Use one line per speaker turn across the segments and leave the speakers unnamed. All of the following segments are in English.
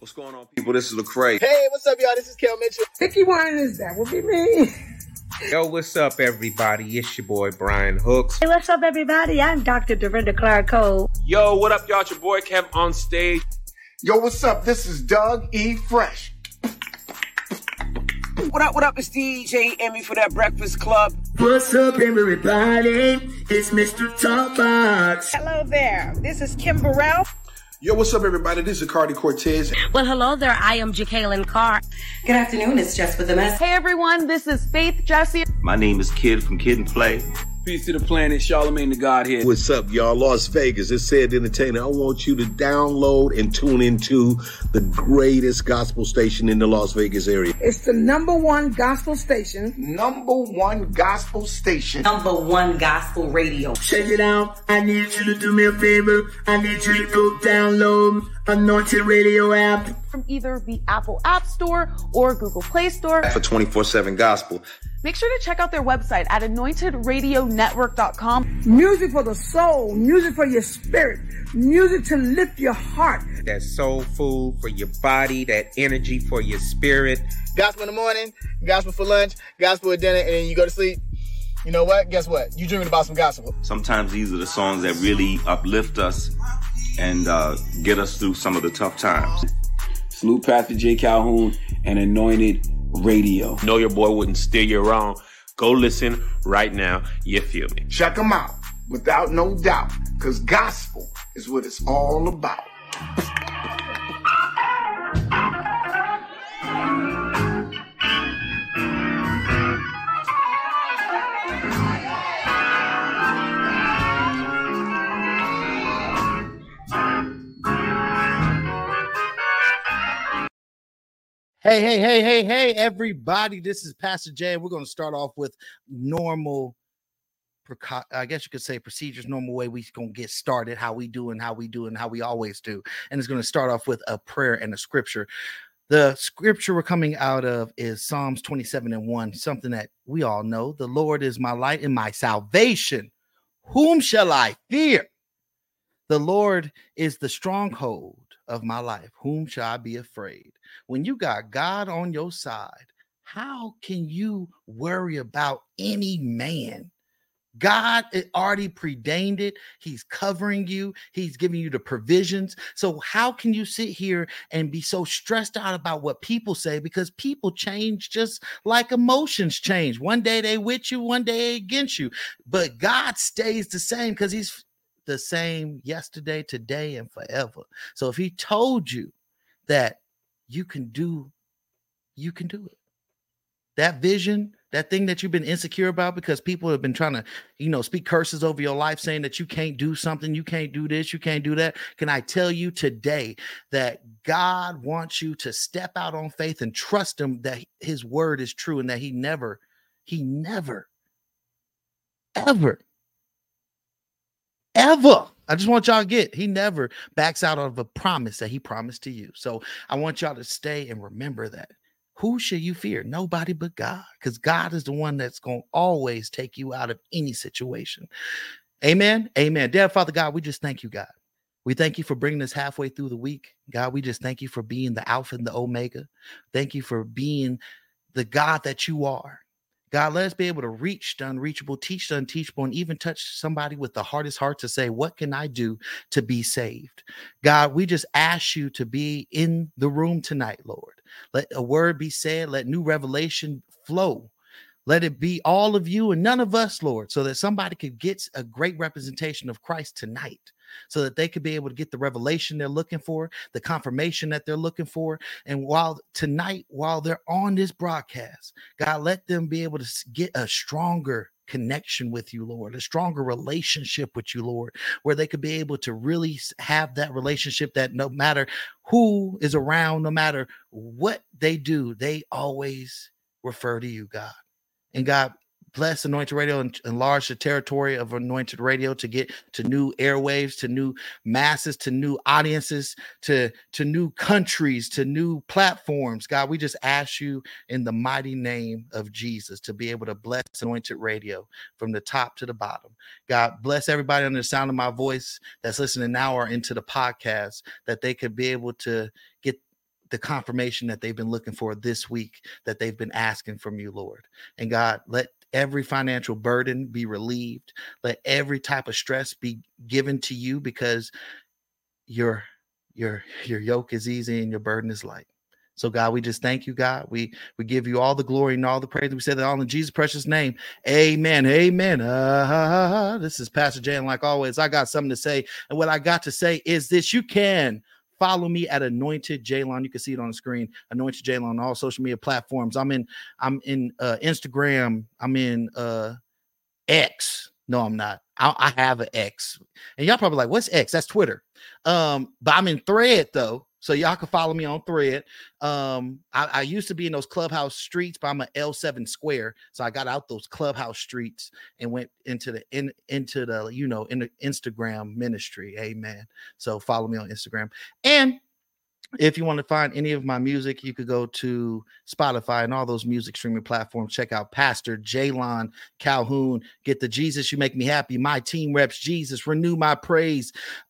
What's going on, people? This is Lecrae.
Hey, what's up, y'all? This is Kel Mitchell.
Vicky Winans, that would be me.
Yo, what's up, everybody? It's your boy, Brian Hooks.
Hey, what's up, everybody? I'm Dr. Dorinda Clark Cole.
Yo, what up, y'all? It's your boy, Kev on stage.
Yo, what's up? This is Doug E. Fresh.
What up? It's DJ Emmy for that Breakfast Club.
What's up, everybody? It's Mr. Talkbox.
Hello there. This is Kim Burrell.
Yo, what's up, everybody? This is Cardi Cortez.
Well, hello there. I am Jacqueline Carr.
Good afternoon. It's Jess with the mess.
Hey, everyone. This is Faith Jessie.
My name is Kid from Kid and Play.
Peace to the planet, Charlamagne the God here.
What's up, y'all? Las Vegas, it's Said Entertainer. I want you to download and tune into the greatest gospel station in the Las Vegas area.
It's the #1 gospel station.
#1 gospel station.
#1 gospel radio.
Check it out. I need you to do me a favor. I need you to go download Anointed Radio app.
From either the Apple App Store or Google Play Store.
For 24/7 gospel.
Make sure to check out their website at anointedradionetwork.com.
Music for the soul, music for your spirit, music to lift your heart.
That soul food for your body, that energy for your spirit.
Gospel in the morning, gospel for lunch, gospel at dinner, and then you go to sleep. You know what? Guess what? You dreaming about some gospel.
Sometimes these are the songs that really uplift us and get us through some of the tough times.
Salute Pastor J. Calhoun and Anointed Radio.
Know your boy wouldn't steer you wrong. Go listen right now. You feel me?
Check them out, without no doubt, because gospel is what it's all about.
Hey, everybody. This is Pastor Jay, and we're going to start off with normal, I guess you could say procedures, normal way we're going to get started, how we do and how we always do. And it's going to start off with a prayer and a scripture. The scripture we're coming out of is Psalms 27:1, something that we all know. The Lord is my light and my salvation. Whom shall I fear? The Lord is the stronghold of my life. Whom shall I be afraid? When you got God on your side, how can you worry about any man? God already preordained it. He's covering you. He's giving you the provisions. So how can you sit here and be so stressed out about what people say? Because people change just like emotions change. One day they with you, one day against you. But God stays the same because he's the same yesterday, today, and forever. So if he told you that you can do it. That vision, that thing that you've been insecure about because people have been trying to, speak curses over your life saying that you can't do something, you can't do this, you can't do that. Can I tell you today that God wants you to step out on faith and trust him that his word is true and that he never, ever, I just want y'all to get, he never backs out of a promise that he promised to you. So I want y'all to stay and remember that. Who should you fear? Nobody but God, because God is the one that's going to always take you out of any situation. Amen. Amen. Dear Father God, we just thank you, God. We thank you for bringing us halfway through the week. God, we just thank you for being the Alpha and the Omega. Thank you for being the God that you are. God, let us be able to reach the unreachable, teach the unteachable, and even touch somebody with the hardest heart to say, what can I do to be saved? God, we just ask you to be in the room tonight, Lord. Let a word be said. Let new revelation flow. Let it be all of you and none of us, Lord, so that somebody could get a great representation of Christ tonight, so that they could be able to get the revelation they're looking for, the confirmation that they're looking for. And while they're on this broadcast, God, let them be able to get a stronger connection with you, Lord, a stronger relationship with you, Lord, where they could be able to really have that relationship that no matter who is around, no matter what they do, they always refer to you, God. And God, bless Anointed Radio and enlarge the territory of Anointed Radio to get to new airwaves, to new masses, to new audiences, to new countries, to new platforms. God, we just ask you in the mighty name of Jesus to be able to bless Anointed Radio from the top to the bottom. God, bless everybody under the sound of my voice that's listening now or into the podcast, that they could be able to get the confirmation that they've been looking for this week, that they've been asking from you, Lord. And God, let every financial burden be relieved. Let every type of stress be given to you, because your yoke is easy and your burden is light. So God, we just thank you, God. We give you all the glory and all the praise. We say that all in Jesus' precious name. Amen. Amen. This is Pastor Jay, and like always, I got something to say. And what I got to say is this: you can follow me at Anointed Jaylon. You can see it on the screen. Anointed Jaylon on all social media platforms. I'm in Instagram. I'm in X. No, I'm not. I have an X. And y'all probably like, what's X? That's Twitter. But I'm in Thread though. So y'all can follow me on Thread. I used to be in those Clubhouse streets, but I'm an L7 square. So I got out those Clubhouse streets and went into the Instagram ministry. Amen. So follow me on Instagram. And if you want to find any of my music, you could go to Spotify and all those music streaming platforms. Check out Pastor Jaylon Calhoun. Get the Jesus You Make Me Happy. My team reps Jesus. Renew My Praise.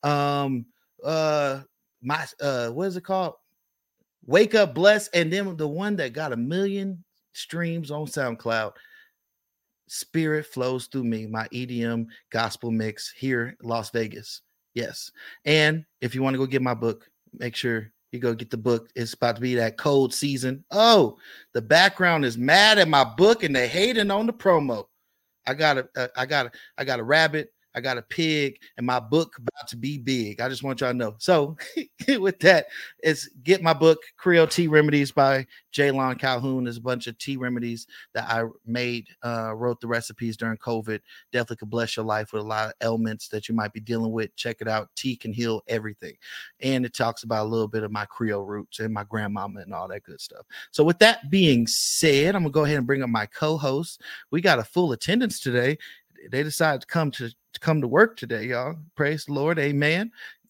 What is it called? Wake Up Blessed. And then the one that got 1 million streams on SoundCloud, Spirit Flows Through Me, my EDM gospel mix here in Las Vegas. Yes. And if you want to go get my book, make sure you go get the book. It's about to be that cold season. Oh, the background is mad at my book and they hating on the promo. I got a rabbit, I got a pig, and my book about to be big. I just want y'all to know. So with that, it's get my book, Creole Tea Remedies by Jaylon Calhoun. There's a bunch of tea remedies that I made, wrote the recipes during COVID. Definitely could bless your life with a lot of ailments that you might be dealing with. Check it out. Tea can heal everything. And it talks about a little bit of my Creole roots and my grandmama and all that good stuff. So with that being said, I'm going to go ahead and bring up my co-host. We got a full attendance today. They decided to come to work today, y'all. Praise the Lord. Amen.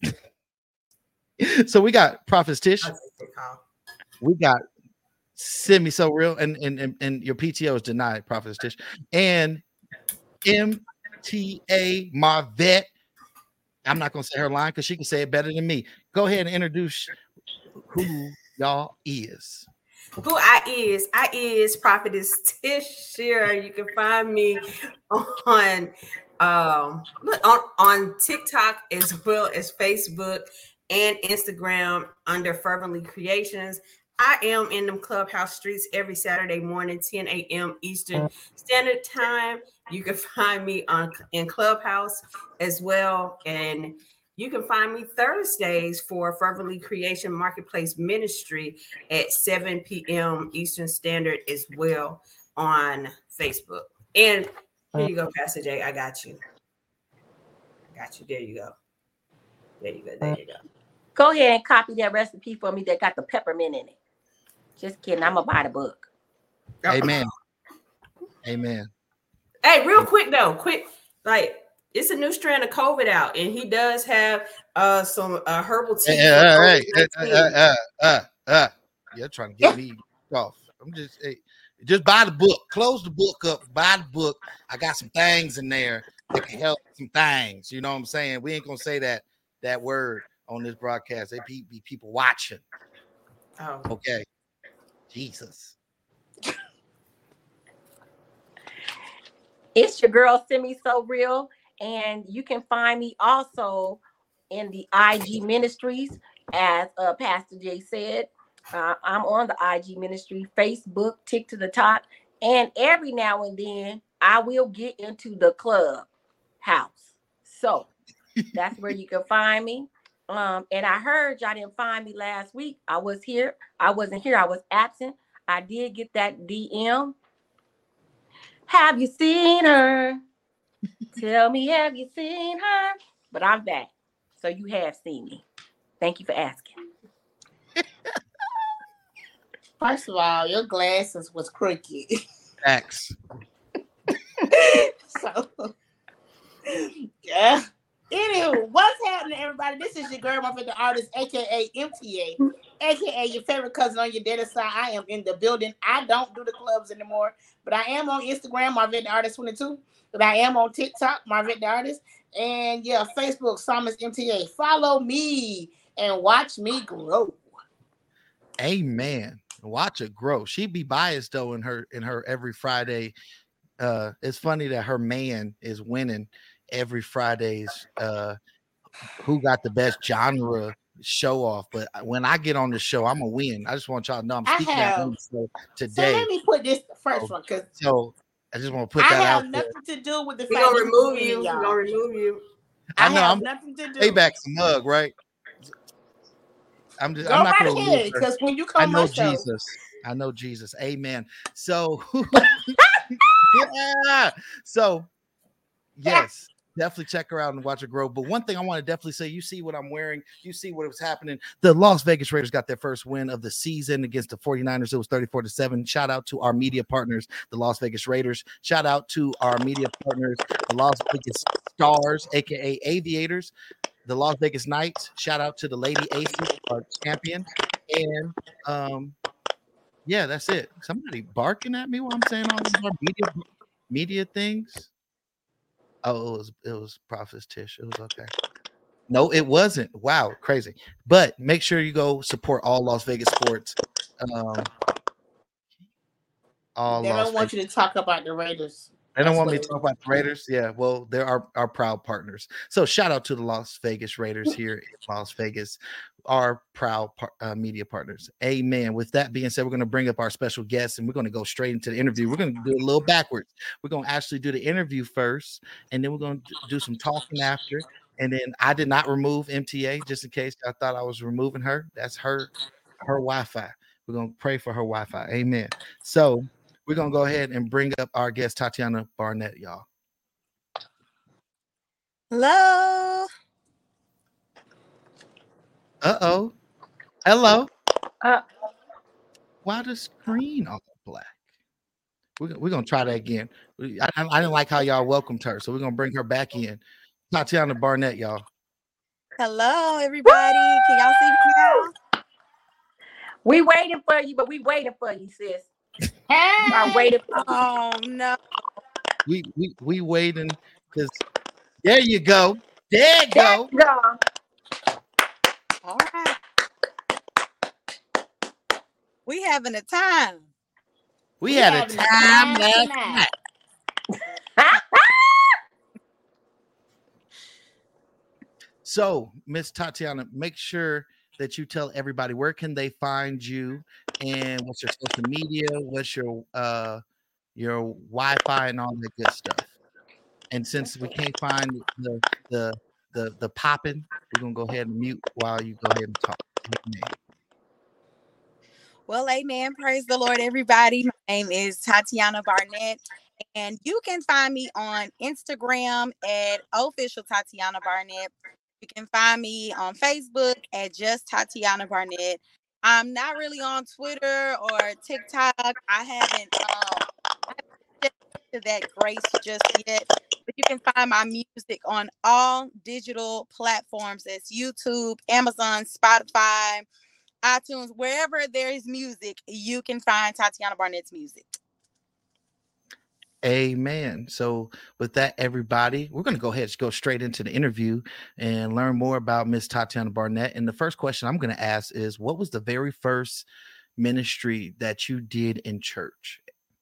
So we got Prophet Tish. We got Simi So Real, and your PTO is denied, Prophet Tish. And MTA Marvette. I'm not gonna say her line because she can say it better than me. Go ahead and introduce who y'all is.
Who I is Prophetess Tish Shearer. You can find me on TikTok as well as Facebook and Instagram under Fervently Creations. I am in them Clubhouse streets every Saturday morning, 10 a.m. Eastern Standard Time. You can find me in Clubhouse as well. And you can find me Thursdays for Fervently Creation Marketplace Ministry at 7 p.m. Eastern Standard as well on Facebook. And here you go, Pastor Jay. I got you. There you go. There you go.
Go ahead and copy that recipe for me that got the peppermint in it. Just kidding. I'm going to buy the book.
Amen. Amen.
Hey, real quick, though. It's a new strand of COVID out, and he does have some herbal tea.
You're trying to get me off. I'm just buy the book. Close the book up. Buy the book. I got some things in there that can help some things. You know what I'm saying? We ain't gonna say that word on this broadcast. There be people watching.
Oh,
okay. Jesus.
It's your girl, Simi So Real. And you can find me also in the IG ministries, as Pastor Jay said. I'm on the IG ministry, Facebook, Tick to the Top, and every now and then I will get into the club house. So that's where you can find me. And I heard y'all didn't find me last week. I was here. I wasn't here. I was absent. I did get that DM. Have you seen her? Tell me, have you seen her? But I'm back. So you have seen me. Thank you for asking.
First of all, your glasses was crooked.
X.
So, yeah. Anywho, what's happening, everybody? This is your girl, my favorite artist, aka MTA, aka your favorite cousin on your daddy's side. I am in the building. I don't do the clubs anymore, but I am on Instagram, Marvette the Artist 22. But I am on TikTok, Marvette the Artist, and yeah, Facebook, Psalmist MTA. Follow me and watch me grow.
Amen. Watch it grow. She'd be biased though in her every Friday. It's funny that her man is winning every Friday's who got the best genre show off. But when I get on the show, I'm gonna win. I just want y'all to know I'm speaking out on the show today.
So let me put this first one because
I just want to put that out.
I have nothing to do with the fact
we're gonna remove you. We're gonna remove you.
I know
have nothing to do.
Payback's a mug, right? I'm
Go
not
right
gonna
ahead because when you come
I know
on my show,
Jesus. I know Jesus. Amen. So yeah. So yes, definitely check her out and watch her grow. But one thing I want to definitely say, you see what I'm wearing, you see what was happening. The Las Vegas Raiders got their first win of the season against the 49ers. It was 34-7. Shout out to our media partners, the Las Vegas Raiders. Shout out to our media partners, the Las Vegas Stars, aka Aviators, the Las Vegas Knights. Shout out to the Lady Aces, our champion. And yeah, that's it. Somebody barking at me while I'm saying all these media things. Oh, it was Prophetess Tish. It was okay. No, it wasn't. Wow, crazy. But make sure you go support all Las Vegas sports.
They don't want you to talk about the Raiders.
They don't want me to talk about the Raiders. Yeah, well, they're our proud partners. So shout out to the Las Vegas Raiders here in Las Vegas, our proud media partners. Amen. With that being said, we're going to bring up our special guest and we're going to go straight into the interview. We're going to do it a little backwards. We're going to actually do the interview first, and then we're going to do some talking after. And then I did not remove MTA just in case I thought I was removing her. That's her Wi-Fi. We're going to pray for her Wi-Fi. Amen. So we're going to go ahead and bring up our guest, Tatiana Barnett, y'all.
Hello.
Uh-oh. Hello. Why the screen all black? We're going to try that again. I didn't like how y'all welcomed her, so we're going to bring her back in. Tatiana Barnett, y'all.
Hello, everybody. Can y'all see me now?
We waiting for you, but we waiting for you, sis. I'm waiting.
Oh no.
We waiting because there you go. There you go.
All right. We having a time.
We had a time last night. So, Miss Tatiana, make sure that you tell everybody where can they find you and what's your social media, what's your Wi-Fi and all that good stuff. And since we can't find the popping, we're gonna go ahead and mute while you go ahead and talk. Amen.
Well, amen. Praise the Lord, everybody. My name is Tatiana Barnett, and you can find me on Instagram at official Tatiana Barnett. You can find me on Facebook at just Tatiana Barnett. I'm not really on Twitter or TikTok. I haven't to that grace just yet. But you can find my music on all digital platforms. That's YouTube, Amazon, Spotify, iTunes. Wherever there is music, you can find Tatiana Barnett's music.
Amen. So with that, everybody, we're going to go ahead and go straight into the interview and learn more about Miss Tatiana Barnett. And the first question I'm going to ask is, what was the very first ministry that you did in church?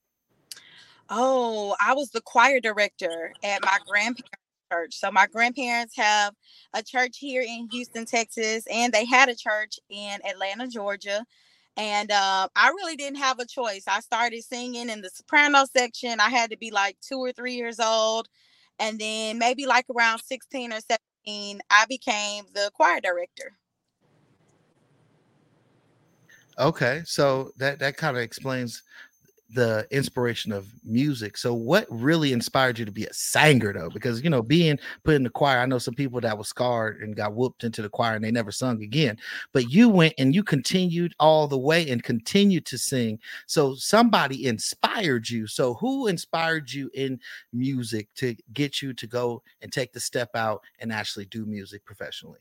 Oh, I was the choir director at my grandparents' church. So my grandparents have a church here in Houston, Texas, and they had a church in Atlanta, Georgia. And I really didn't have a choice. I started singing in the soprano section. I had to be like 2 or 3 years old. And then maybe like around 16 or 17, I became the choir director.
Okay, so that kind of explains the inspiration of music. So what really inspired you to be a singer though? Because, you know, being put in the choir, I know some people that was scarred and got whooped into the choir and they never sung again, but you went and you continued all the way and continued to sing. So somebody inspired you. So who inspired you in music to get you to go and take the step out and actually do music professionally?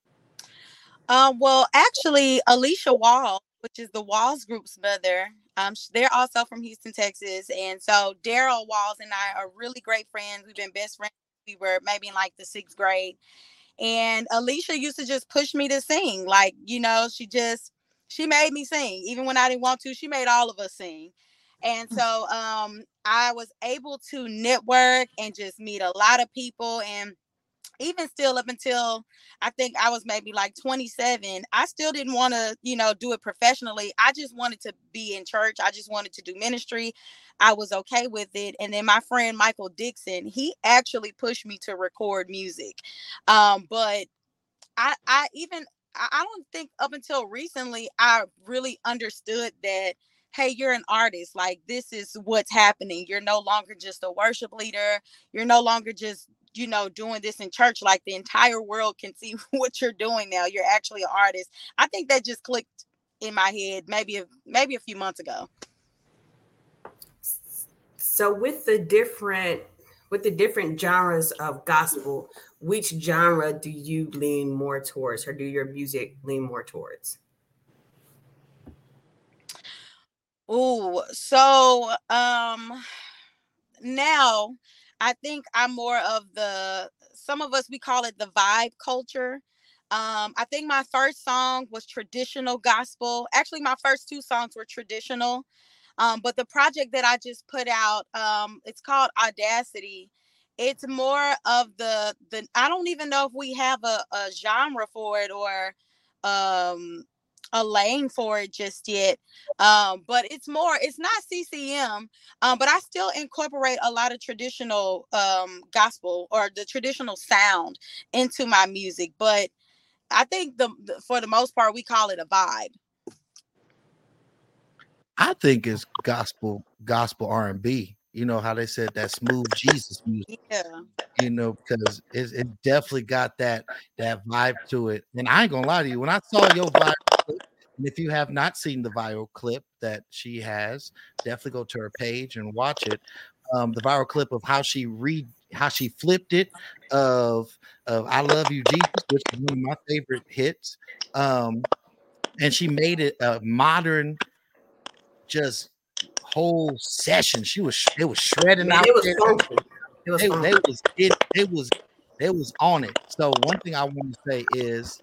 Well, actually, Alicia Wall, which is the Walls Group's mother, they're also from Houston, Texas. And so Daryl Walls and I are really great friends. We've been best friends. We were maybe in like the 6th grade. And Alicia used to just push me to sing. Like, you know, she just She made me sing, even when I didn't want to. She made all of us sing. And so I was able to network and just meet a lot of people. And even still, up until I think I was maybe like 27, I still didn't want to, do it professionally. I just wanted to be in church. I just wanted to do ministry. I was okay with it. And then my friend Michael Dixon, he actually pushed me to record music. But I don't think up until recently I really understood that, hey, you're an artist. Like, this is what's happening. You're no longer just a worship leader. You're no longer just, doing this in church. Like, the entire world can see what you're doing now. You're actually an artist. I think that just clicked in my head maybe a few months ago.
So with the different genres of gospel, which genre do you lean more towards, or do your music lean more towards?
Oh, so now I think I'm more of some of us, we call it the vibe culture. I think my first song was traditional gospel. Actually, my first 2 songs were traditional. But the project that I just put out, it's called Audacity. It's more of the I don't even know if we have a genre for it or a lane for it just yet. But it's not CCM, but I still incorporate a lot of traditional gospel or the traditional sound into my music. But I think for the most part, we call it a vibe.
I think it's gospel R&B. You know how they said that smooth Jesus music.
Yeah.
Because it definitely got that vibe to it. And I ain't gonna lie to you, when I saw your viral clip, and if you have not seen the viral clip that she has, definitely go to her page and watch it. The viral clip of how she flipped it of I Love You Jesus, which is one of my favorite hits. And she made it a modern, just whole session. It was shredding out there. They was on it. So one thing I want to say is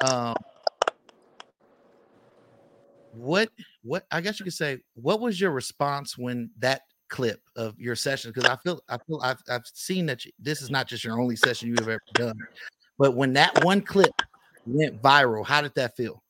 what I guess you could say, what was your response when that clip of your session, because I feel I've seen that this is not just your only session you have ever done, but when that one clip went viral, how did that feel?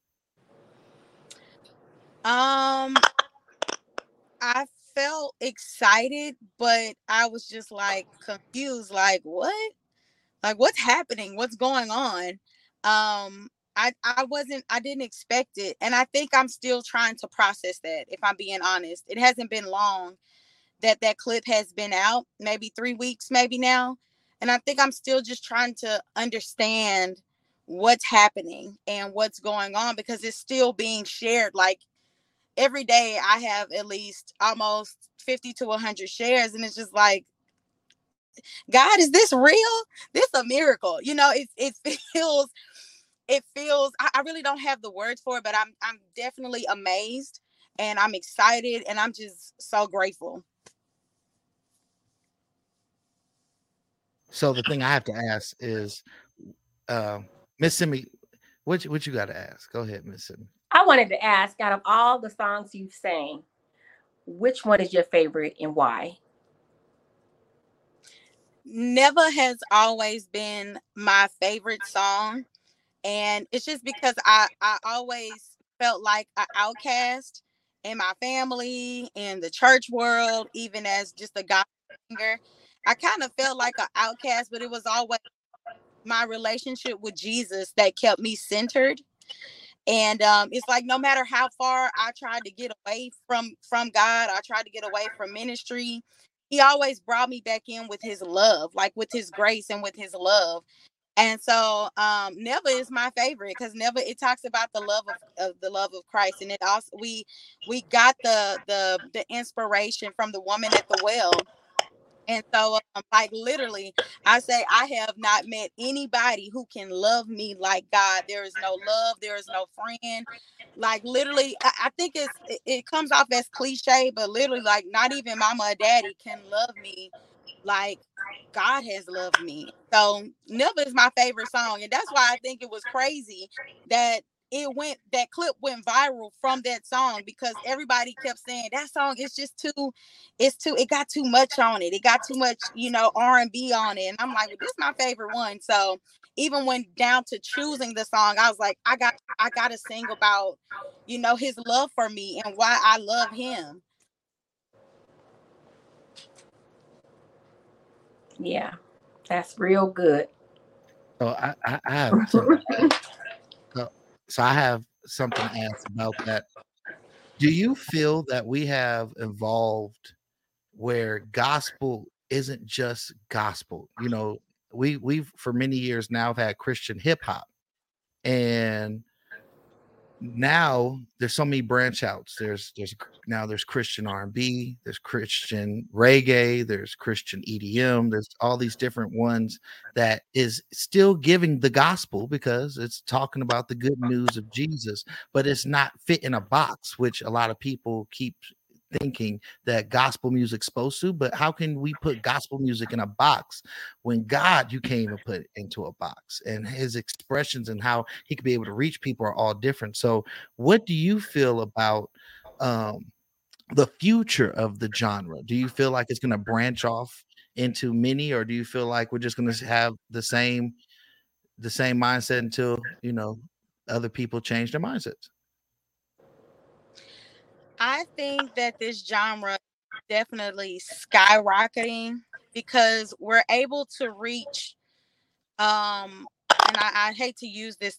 I felt excited, but I was just like confused, like what? Like, what's happening? What's going on? I didn't expect it. And I think I'm still trying to process that, if I'm being honest. It hasn't been long that clip has been out, maybe 3 weeks, maybe now. And I think I'm still just trying to understand what's happening and what's going on, because it's still being shared. Like, every day I have at least almost 50 to 100 shares. And it's just like, God, is this real? This is a miracle. It feels, I really don't have the words for it, but I'm definitely amazed, and I'm excited, and I'm just so grateful.
So the thing I have to ask is, Miss Simi, what you got to ask? Go ahead, Miss Simi.
I wanted to ask, out of all the songs you've sang, which one is your favorite and why?
Never has always been my favorite song. And it's just because I always felt like an outcast in my family, in the church world, even as just a gospel singer. I kind of felt like an outcast, but it was always my relationship with Jesus that kept me centered. And it's like, no matter how far I tried to get away from God, I tried to get away from ministry, he always brought me back in with his love, like with his grace and with his love. And so Never is my favorite, because Never, it talks about the love of Christ. And it also, we got the inspiration from the woman at the well. And so, like, literally, I say, I have not met anybody who can love me like God. There is no love. There is no friend. Like, literally, I think it comes off as cliche, but literally, like, not even mama or daddy can love me like God has loved me. So Never is my favorite song. And that's why I think it was crazy that that clip went viral from that song because everybody kept saying that song is just it got too much on it. It got too much, R&B on it. And I'm like, well, this is my favorite one. So even when down to choosing the song, I was like, I got to sing about, his love for me and why I love him.
Yeah, that's real good.
So I have something. So I have something to ask about that. Do you feel that we have evolved where gospel isn't just gospel? We've for many years now have had Christian hip hop, and now there's so many branch outs. There's Christian R&B, there's Christian reggae, there's Christian EDM, there's all these different ones that is still giving the gospel because it's talking about the good news of Jesus, but it's not fit in a box, which a lot of people keep thinking that gospel music's supposed to. But how can we put gospel music in a box when God, you can't even put it into a box, and his expressions and how he could be able to reach people are all different? So what do you feel about the future of the genre? Do you feel like it's going to branch off into many, or do you feel like we're just going to have the same mindset until other people change their mindsets?
I think that this genre is definitely skyrocketing because we're able to reach, and I hate to use this,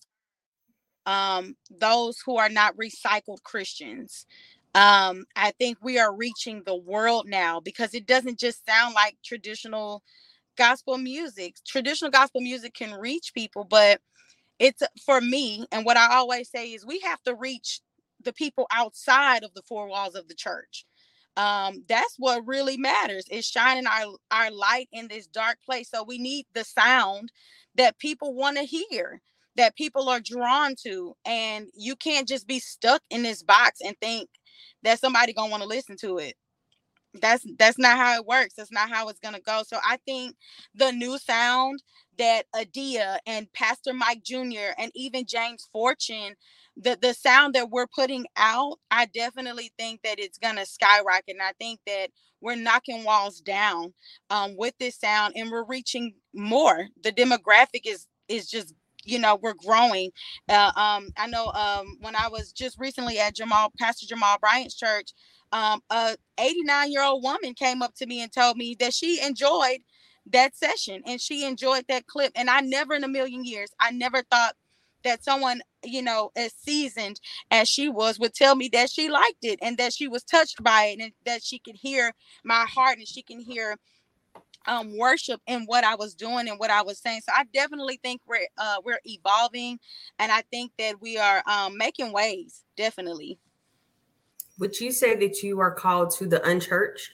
those who are not recycled Christians. I think we are reaching the world now because it doesn't just sound like traditional gospel music. Traditional gospel music can reach people, but it's, for me, and what I always say is we have to reach the people outside of the four walls of the church. That's what really matters, is shining our light in this dark place. So we need the sound that people want to hear, that people are drawn to. And you can't just be stuck in this box and think that somebody gonna want to listen to it. That's not how it works. That's not how it's gonna go. So I think the new sound that Adia and Pastor Mike Jr. and even James Fortune, the sound that we're putting out, I definitely think that it's gonna skyrocket. And I think that we're knocking walls down with this sound, and we're reaching more. The demographic is just, we're growing. I know when I was just recently at Pastor Jamal Bryant's church, a 89-year-old woman came up to me and told me that she enjoyed that session and she enjoyed that clip. And I never in a million years, I never thought that someone, as seasoned as she was, would tell me that she liked it and that she was touched by it and that she could hear my heart and she can hear worship in what I was doing and what I was saying. So I definitely think we're evolving, and I think that we are making waves, definitely.
Would you say that you are called to the unchurched?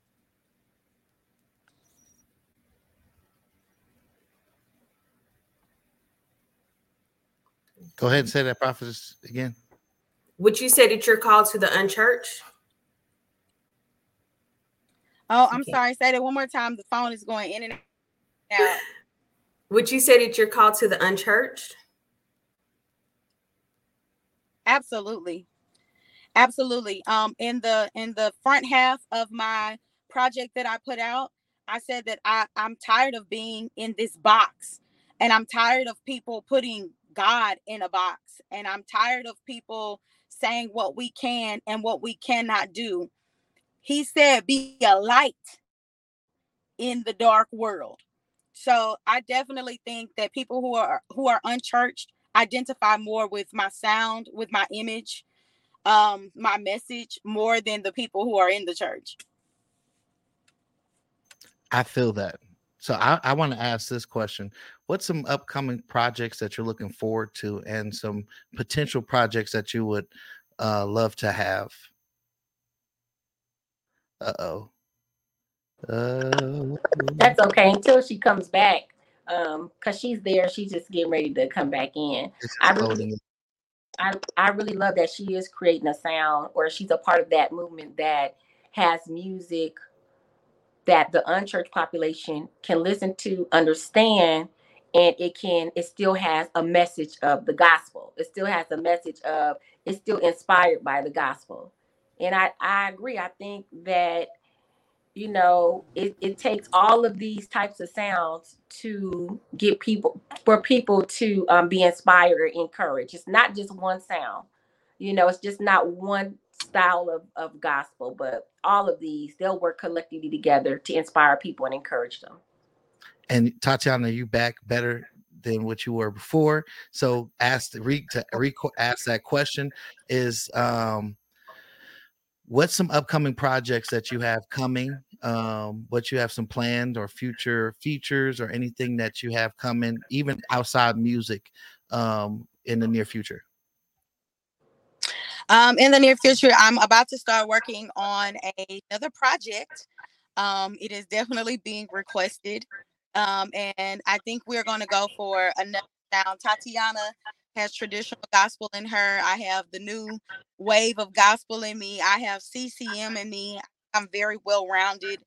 Go ahead and say that, prophetess, again.
Would you say that you're called to the unchurched?
Oh, I'm sorry. Say that one more time. The phone is going in and out.
Would you say that you're called to the unchurched?
Absolutely. Absolutely. In the front half of my project that I put out, I said that I'm tired of being in this box, and I'm tired of people putting God in a box, and I'm tired of people saying what we can and what we cannot do. He said, be a light in the dark world. So I definitely think that people who are unchurched identify more with my sound, with my image, my message, more than the people who are in the church.
I feel that. So I want to ask this question. What's some upcoming projects that you're looking forward to, and some potential projects that you would love to have?
That's okay until she comes back, because she's there. She's just getting ready to come back in. I really love that she is creating a sound, or she's a part of that movement that has music that the unchurched population can listen to, understand, and it still has a message of the gospel. It still has a message of, it's still inspired by the gospel. And I agree. I think that, you know, it takes all of these types of sounds to get people, for people to be inspired or encouraged. It's not just one sound, you know, it's just not one style of gospel, but all of these, they'll work collectively together to inspire people and encourage them.
And Tatiana, you back better than what you were before. So ask that question is, what's some upcoming projects that you have coming? What you have some planned or future features or anything that you have coming, even outside music, in the near future?
In the near future, I'm about to start working on another project. It is definitely being requested. And I think we're going to go for another sound. Tatiana has traditional gospel in her. I have the new wave of gospel in me. I have CCM in me. I'm very well-rounded.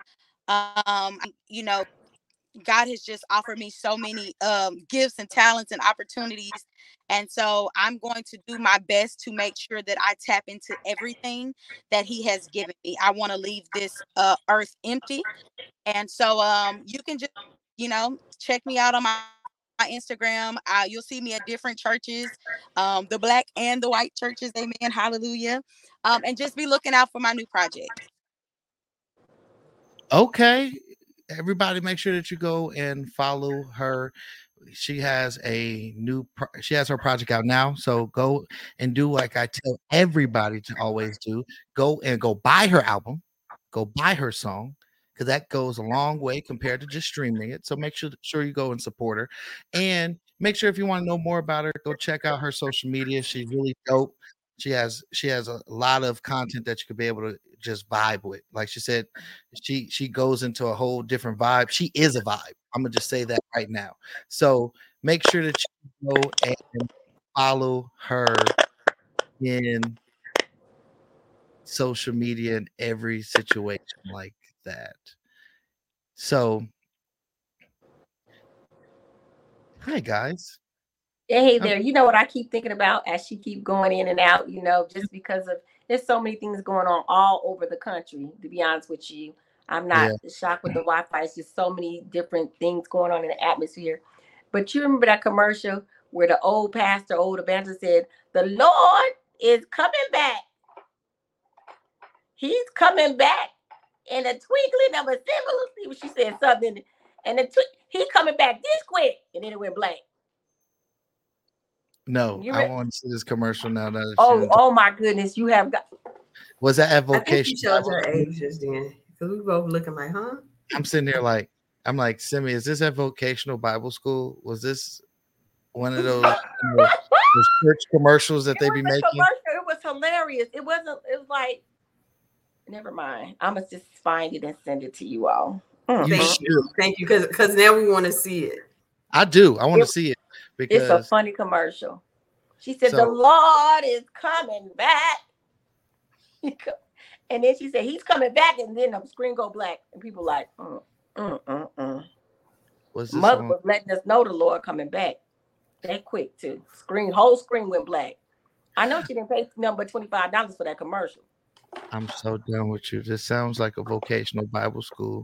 You know, God has just offered me so many gifts and talents and opportunities. And so I'm going to do my best to make sure that I tap into everything that he has given me. I want to leave this earth empty. And so you can just, you know, check me out on my Instagram. You'll see me at different churches, the black and the white churches. Amen. Hallelujah. And just be looking out for my new project.
Okay. Everybody make sure that you go and follow her. She has her project out now. So go and do like I tell everybody to always do. Go buy her album. Go buy her song, because that goes a long way compared to just streaming it. So make sure you go and support her. And make sure, if you want to know more about her, go check out her social media. She's really dope. She has a lot of content that you could be able to just vibe with. Like she said, she goes into a whole different vibe. She is a vibe. I'm gonna just say that right now. So make sure that you go and follow her in social media in every situation like that. So, hi guys.
Hey there. You know what I keep thinking about as she keep going in and out, you know, just because of, there's so many things going on all over the country, to be honest with you. I'm not shocked with the Wi-Fi. It's just so many different things going on in the atmosphere. But you remember that commercial where the old evangelist said, "The Lord is coming back. He's coming back in a twinkling of a single." She said something, and he coming back this quick, and then it went blank.
No, I want to see this commercial now.
Oh my goodness, you have got.
Was that at
Vocation? I think you showed
Bible
your
School?
age just then, because we both looking like, huh?
I'm sitting there like, Simi, is this at Vocational Bible School? Was this one of those, those church commercials that they be making?
It was hilarious. It was like, never mind. I'm gonna just find it and send it to you all.
Thank you, because now we want to see it.
I do. I want to see it because
it's a funny commercial. She said, "The Lord is coming back," and then she said, "He's coming back," and then the screen go black, and people like, Mother was letting us know the Lord coming back that quick too. Whole screen went black. I know she didn't pay number $25 for that commercial.
I'm so done with you. This sounds like a vocational Bible school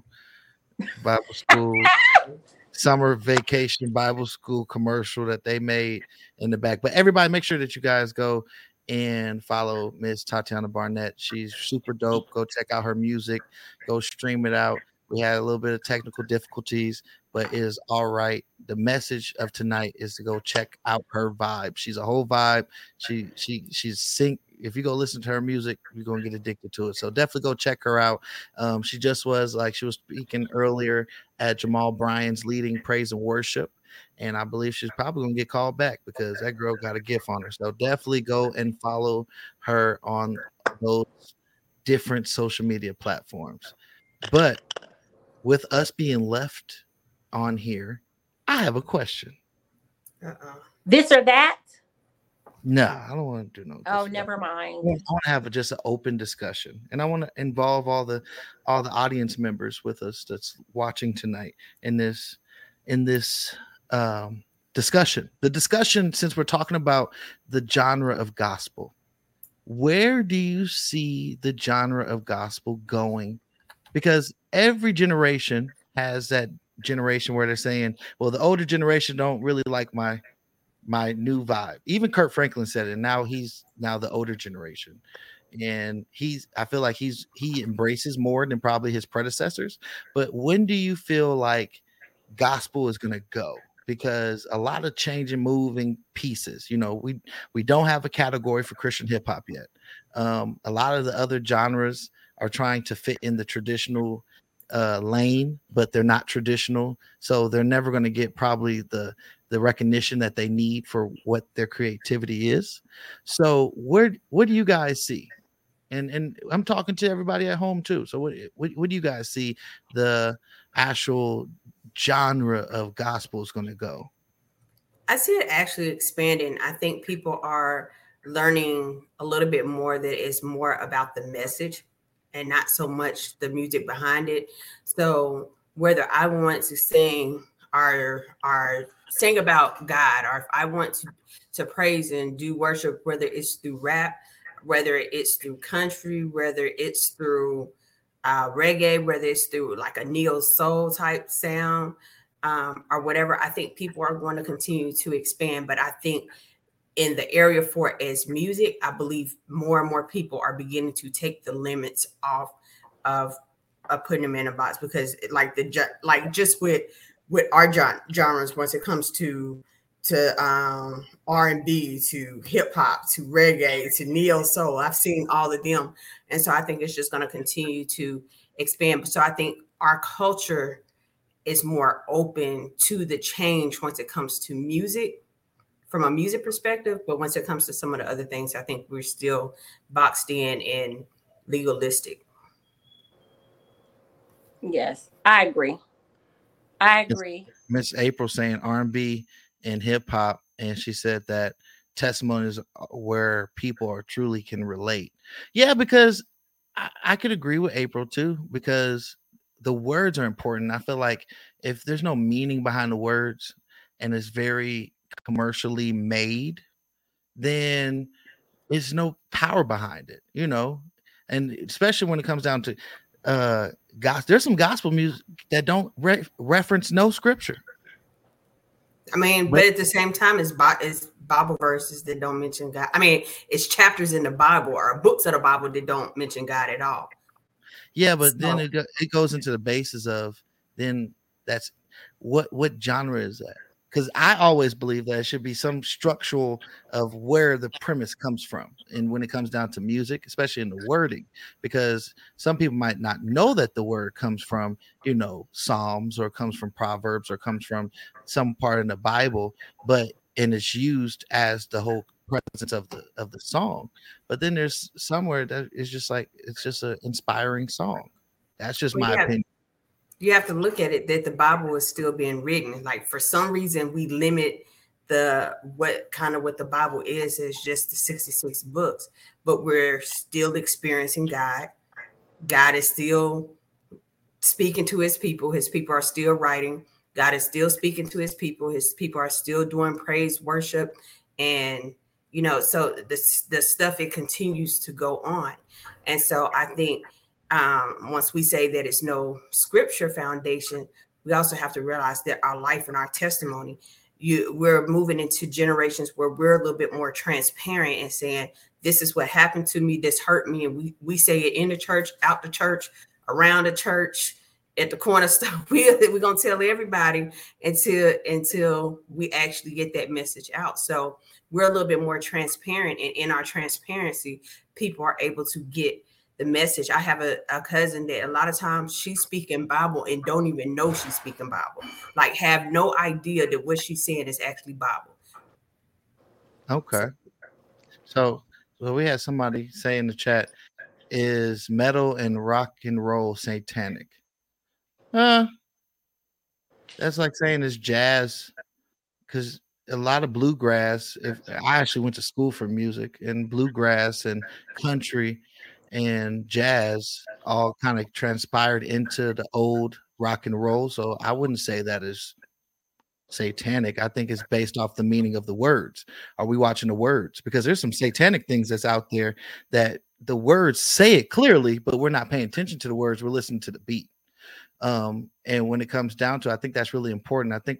summer vacation Bible school commercial that they made in the back. But everybody, make sure that you guys go and follow Miss Tatiana Barnett. She's super dope. Go check out her music. Go stream it out. We had a little bit of technical difficulties, but it is all right. The message of tonight is to go check out her vibe. She's a whole vibe. She's sync. If you go listen to her music, you're gonna get addicted to it. So definitely go check her out. She was speaking earlier at Jamal Bryan's leading praise and worship, and I believe she's probably gonna get called back because that girl got a gift on her. So definitely go and follow her on those different social media platforms. But with us being left on here, I have a question.
This or that?
No, I don't want to do no.
Oh, never mind.
I want to have just an open discussion, and I want to involve all the audience members with us that's watching tonight in this discussion. The discussion, since we're talking about the genre of gospel, where do you see the genre of gospel going? Because every generation has that generation where they're saying, well, the older generation don't really like my new vibe. Even Kirk Franklin said it, and now he's the older generation. And I feel like he embraces more than probably his predecessors. But when do you feel like gospel is going to go? Because a lot of changing, moving pieces. You know, we don't have a category for Christian hip hop yet. A lot of the other genres are trying to fit in the traditional lane, but they're not traditional, so they're never going to get probably the recognition that they need for what their creativity is. So what do you guys see? And I'm talking to everybody at home too. So what do you guys see the actual genre of gospel is going to go?
I see it actually expanding. I think people are learning a little bit more that it's more about the message and not so much the music behind it. So whether I want to sing or sing about God, or if I want to praise and do worship, whether it's through rap, whether it's through country, whether it's through reggae, whether it's through like a neo soul type sound, or whatever, I think people are going to continue to expand. But I think in the area for as music, I believe more and more people are beginning to take the limits off of putting them in a box, because just with our genres, once it comes to R&B, to hip hop, to reggae, to neo soul, I've seen all of them, and so I think it's just going to continue to expand. So I think our culture is more open to the change once it comes to music, from a music perspective, but once it comes to some of the other things, I think we're still boxed in and legalistic.
Yes, I agree.
Miss April saying R&B and hip hop, and she said that testimonies where people are truly can relate. Yeah, because I could agree with April too, because the words are important. I feel like if there's no meaning behind the words and it's very commercially made, then there's no power behind it, you know. And especially when it comes down to gospel, there's some gospel music that don't reference no scripture.
I mean, but at the same time, it's Bible verses that don't mention God. I mean, it's chapters in the Bible or books of the Bible that don't mention God at all.
Yeah, but then it goes into the basis of, then that's what genre is that? Because I always believe that it should be some structural of where the premise comes from. And when it comes down to music, especially in the wording, because some people might not know that the word comes from, you know, Psalms, or comes from Proverbs, or comes from some part in the Bible, and it's used as the whole presence of the song. But then there's somewhere that is just like, it's just an inspiring song. That's just my opinion.
You have to look at it that the Bible is still being written. Like, for some reason, we limit what the Bible is just the 66 books, but we're still experiencing God. God is still speaking to his people. His people are still writing. God is still speaking to his people. His people are still doing praise, worship, and, you know, so the stuff, it continues to go on. And so I think once we say that it's no scripture foundation, we also have to realize that our life and our testimony, we're moving into generations where we're a little bit more transparent and saying, this is what happened to me, this hurt me. And we say it in the church, out the church, around the church, at the corner store. We're going to tell everybody until we actually get that message out. So we're a little bit more transparent, and in our transparency, people are able to get the message. I have a cousin that a lot of times she's speaking Bible and don't even know she's speaking Bible. Like, have no idea that what she's saying is actually Bible.
Okay. So we had somebody say in the chat, is metal and rock and roll satanic? That's like saying it's jazz, because a lot of bluegrass, if I actually went to school for music, and bluegrass and country and jazz all kind of transpired into the old rock and roll. So I wouldn't say that is satanic, I think it's based off the meaning of the words. Are we watching the words? Because there's some satanic things that's out there that the words say it clearly, but we're not paying attention to the words. We're listening to the beat. And when it comes down to, I think that's really important. I think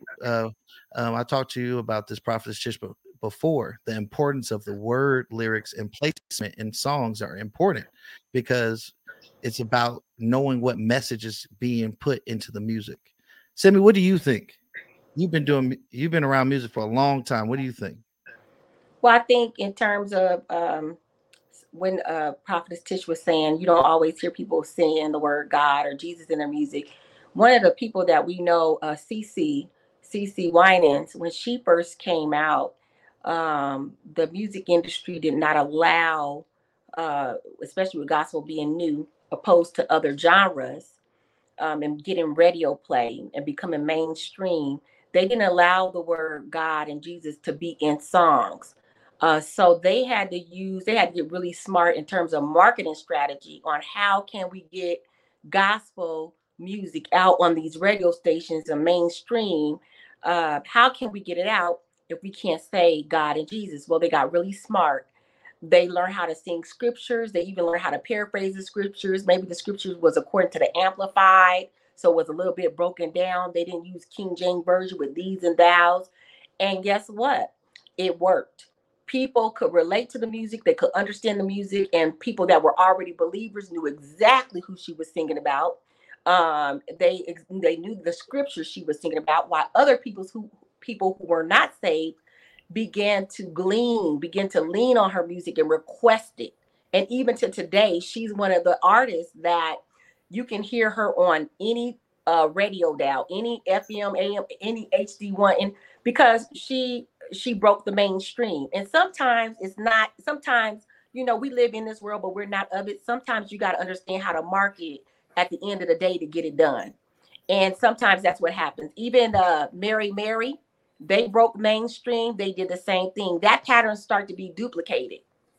I talked to you about this, Prophetess Chish, before. The importance of the word, lyrics, and placement in songs are important because it's about knowing what message is being put into the music. Simi, what do you think? You've been around music for a long time. What do you think?
Well, I think in terms of when Prophetess Tish was saying, you don't always hear people saying the word God or Jesus in their music. One of the people that we know, CeCe Winans, when she first came out, the music industry did not allow, especially with gospel being new, opposed to other genres, and getting radio play and becoming mainstream. They didn't allow the word God and Jesus to be in songs. So they had to get really smart in terms of marketing strategy on how can we get gospel music out on these radio stations and mainstream. How can we get it out if we can't say God and Jesus? Well, they got really smart. They learned how to sing scriptures. They even learned how to paraphrase the scriptures. Maybe the scriptures was according to the Amplified, so it was a little bit broken down. They didn't use King James Version with these and thous. And guess what? It worked. People could relate to the music. They could understand the music. And people that were already believers knew exactly who she was singing about. They knew the scriptures she was singing about, while other people who were not saved began to lean on her music and request it. And even to today, she's one of the artists that you can hear her on any radio dial, any FM, AM, any HD1, and because she broke the mainstream. And sometimes we live in this world, but we're not of it. Sometimes you got to understand how to market at the end of the day to get it done. And sometimes that's what happens. Even Mary, they broke mainstream. They did the same thing. That pattern started to be duplicated.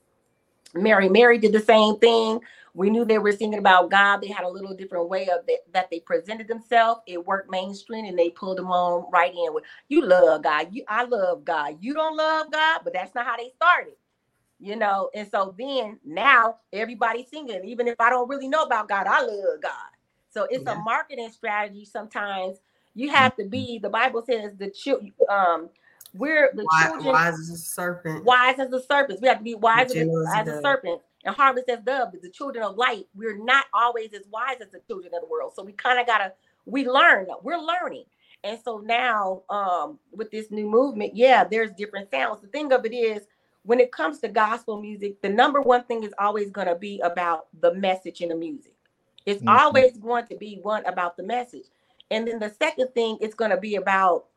Mary did the same thing. We knew they were singing about God. They had a little different way of it, that they presented themselves. It worked mainstream, and they pulled them on right in with, you love God. I love God. You don't love God, but that's not how they started. And so then now everybody's singing. Even if I don't really know about God, I love God. So it's a marketing strategy. Sometimes you have to be, the Bible says we're the children.
Wise as a serpent.
Wise as a serpent. We have to be wise as a serpent and harmless as doves. The children of light. We're not always as wise as the children of the world. So we kind of we're learning. And so now with this new movement, there's different sounds. The thing of it is, when it comes to gospel music, the number one thing is always going to be about the message in the music. It's always going to be one about the message. And then the second thing is going to be about,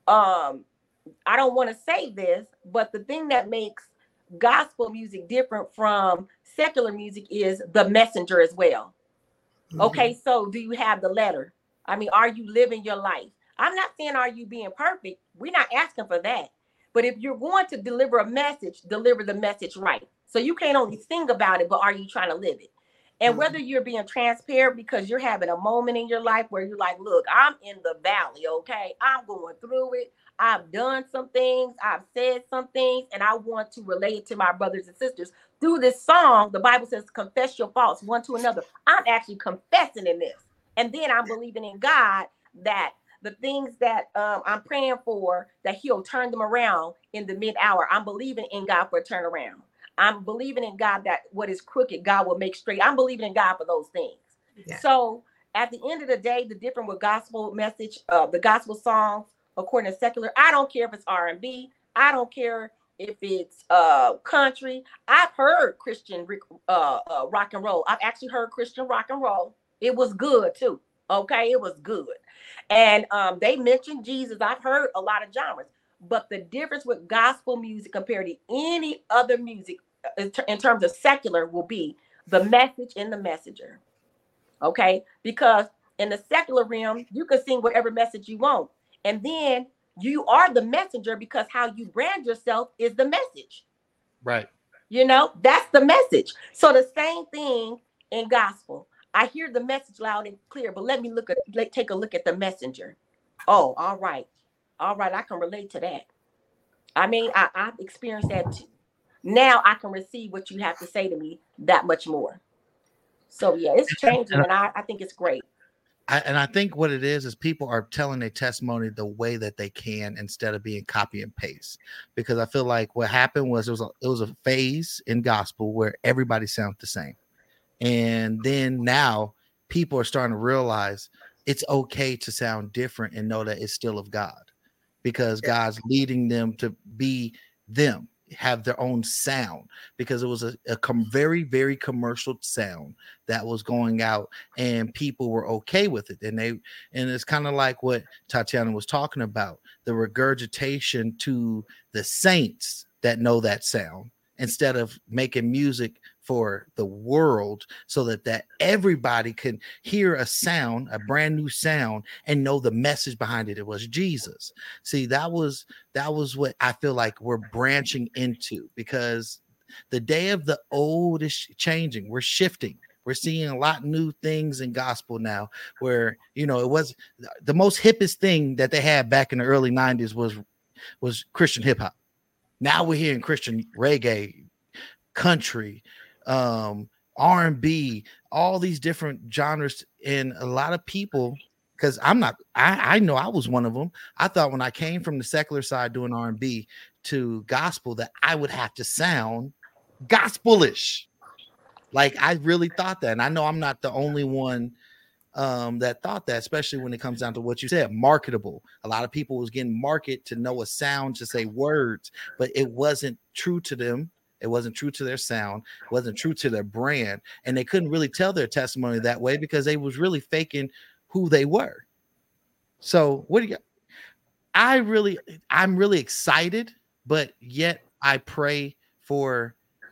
I don't want to say this, but the thing that makes gospel music different from secular music is the messenger as well. Mm-hmm. Okay, so do you have the letter? I mean, are you living your life? I'm not saying are you being perfect? We're not asking for that. But if you're going to deliver a message, deliver the message right. So you can't only sing about it, but are you trying to live it? And whether you're being transparent because you're having a moment in your life where you're like, look, I'm in the valley, okay? I'm going through it. I've done some things. I've said some things, and I want to relate it to my brothers and sisters. Through this song, the Bible says, confess your faults one to another. I'm actually confessing in this. And then I'm believing in God that the things that I'm praying for, that he'll turn them around in the mid-hour. I'm believing in God for a turnaround. I'm believing in God that what is crooked, God will make straight. I'm believing in God for those things. Yeah. So at the end of the day, the difference with gospel message, the gospel songs, according to secular, I don't care if it's R&B. I don't care if it's country. I've heard Christian rock and roll. I've actually heard Christian rock and roll. It was good too. Okay, it was good. And they mentioned Jesus. I've heard a lot of genres. But the difference with gospel music compared to any other music in terms of secular will be the message and the messenger. Okay, because in the secular realm, you can sing whatever message you want. And then you are the messenger because how you brand yourself is the message.
Right.
That's the message. So the same thing in gospel. I hear the message loud and clear, but let me take a look at the messenger. Oh, all right. all right, I can relate to that. I mean, I've experienced that too. Now I can receive what you have to say to me that much more. So yeah, it's changing, and I think it's great.
I think what it is people are telling their testimony the way that they can instead of being copy and paste. Because I feel like what happened was it was a phase in gospel where everybody sounded the same, and then now people are starting to realize it's okay to sound different and know that it's still of God, because God's leading them to be them, have their own sound, because it was a very, very commercial sound that was going out and people were okay with it. And it's kind of like what Tatiana was talking about, the regurgitation to the saints that know that sound, instead of making music for the world so that everybody can hear a sound, a brand new sound, and know the message behind it. It was Jesus. See, that was what I feel like we're branching into, because the day of the old is changing. We're shifting. We're seeing a lot of new things in gospel now, where, it was the most hippest thing that they had back in the early 90s was Christian hip hop. Now we're hearing Christian reggae, country, R&B, all these different genres. And a lot of people, because I know I was one of them. I thought when I came from the secular side doing R&B to gospel that I would have to sound gospelish. Like, I really thought that. And I know I'm not the only one that thought that, especially when it comes down to what you said, marketable. A lot of people was getting market to know a sound, to say words, but it wasn't true to them. It wasn't true to their sound. It wasn't true to their brand. And they couldn't really tell their testimony that way because they was really faking who they were. So what do you, I'm really excited, but yet I pray for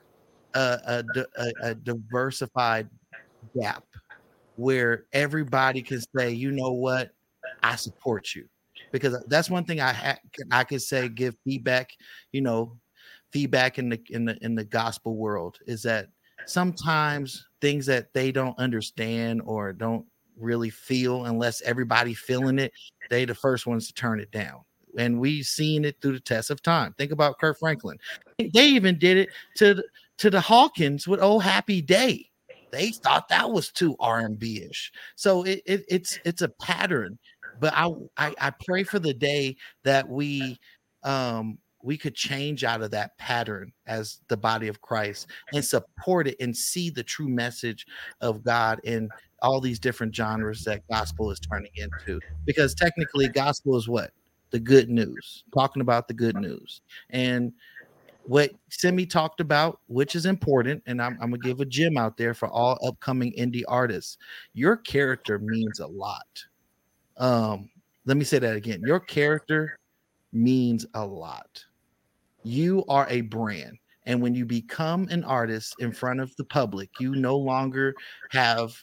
a diversified gap where everybody can say, you know what, I support you. Because that's one thing I could say, give feedback, feedback in the gospel world, is that sometimes things that they don't understand or don't really feel, unless everybody feeling it, they the first ones to turn it down. And we've seen it through the test of time. Think about Kirk Franklin. They even did it to the Hawkins with "Oh Happy Day." They thought that was too R&B-ish. So it's a pattern. But I pray for the day that we could change out of that pattern as the body of Christ and support it and see the true message of God in all these different genres that gospel is turning into. Because technically gospel is what? The good news, talking about the good news. And what Simi talked about, which is important, and I'm going to give a gem out there for all upcoming indie artists. Your character means a lot. Let me say that again. Your character means a lot. You are a brand. And when you become an artist in front of the public, you no longer have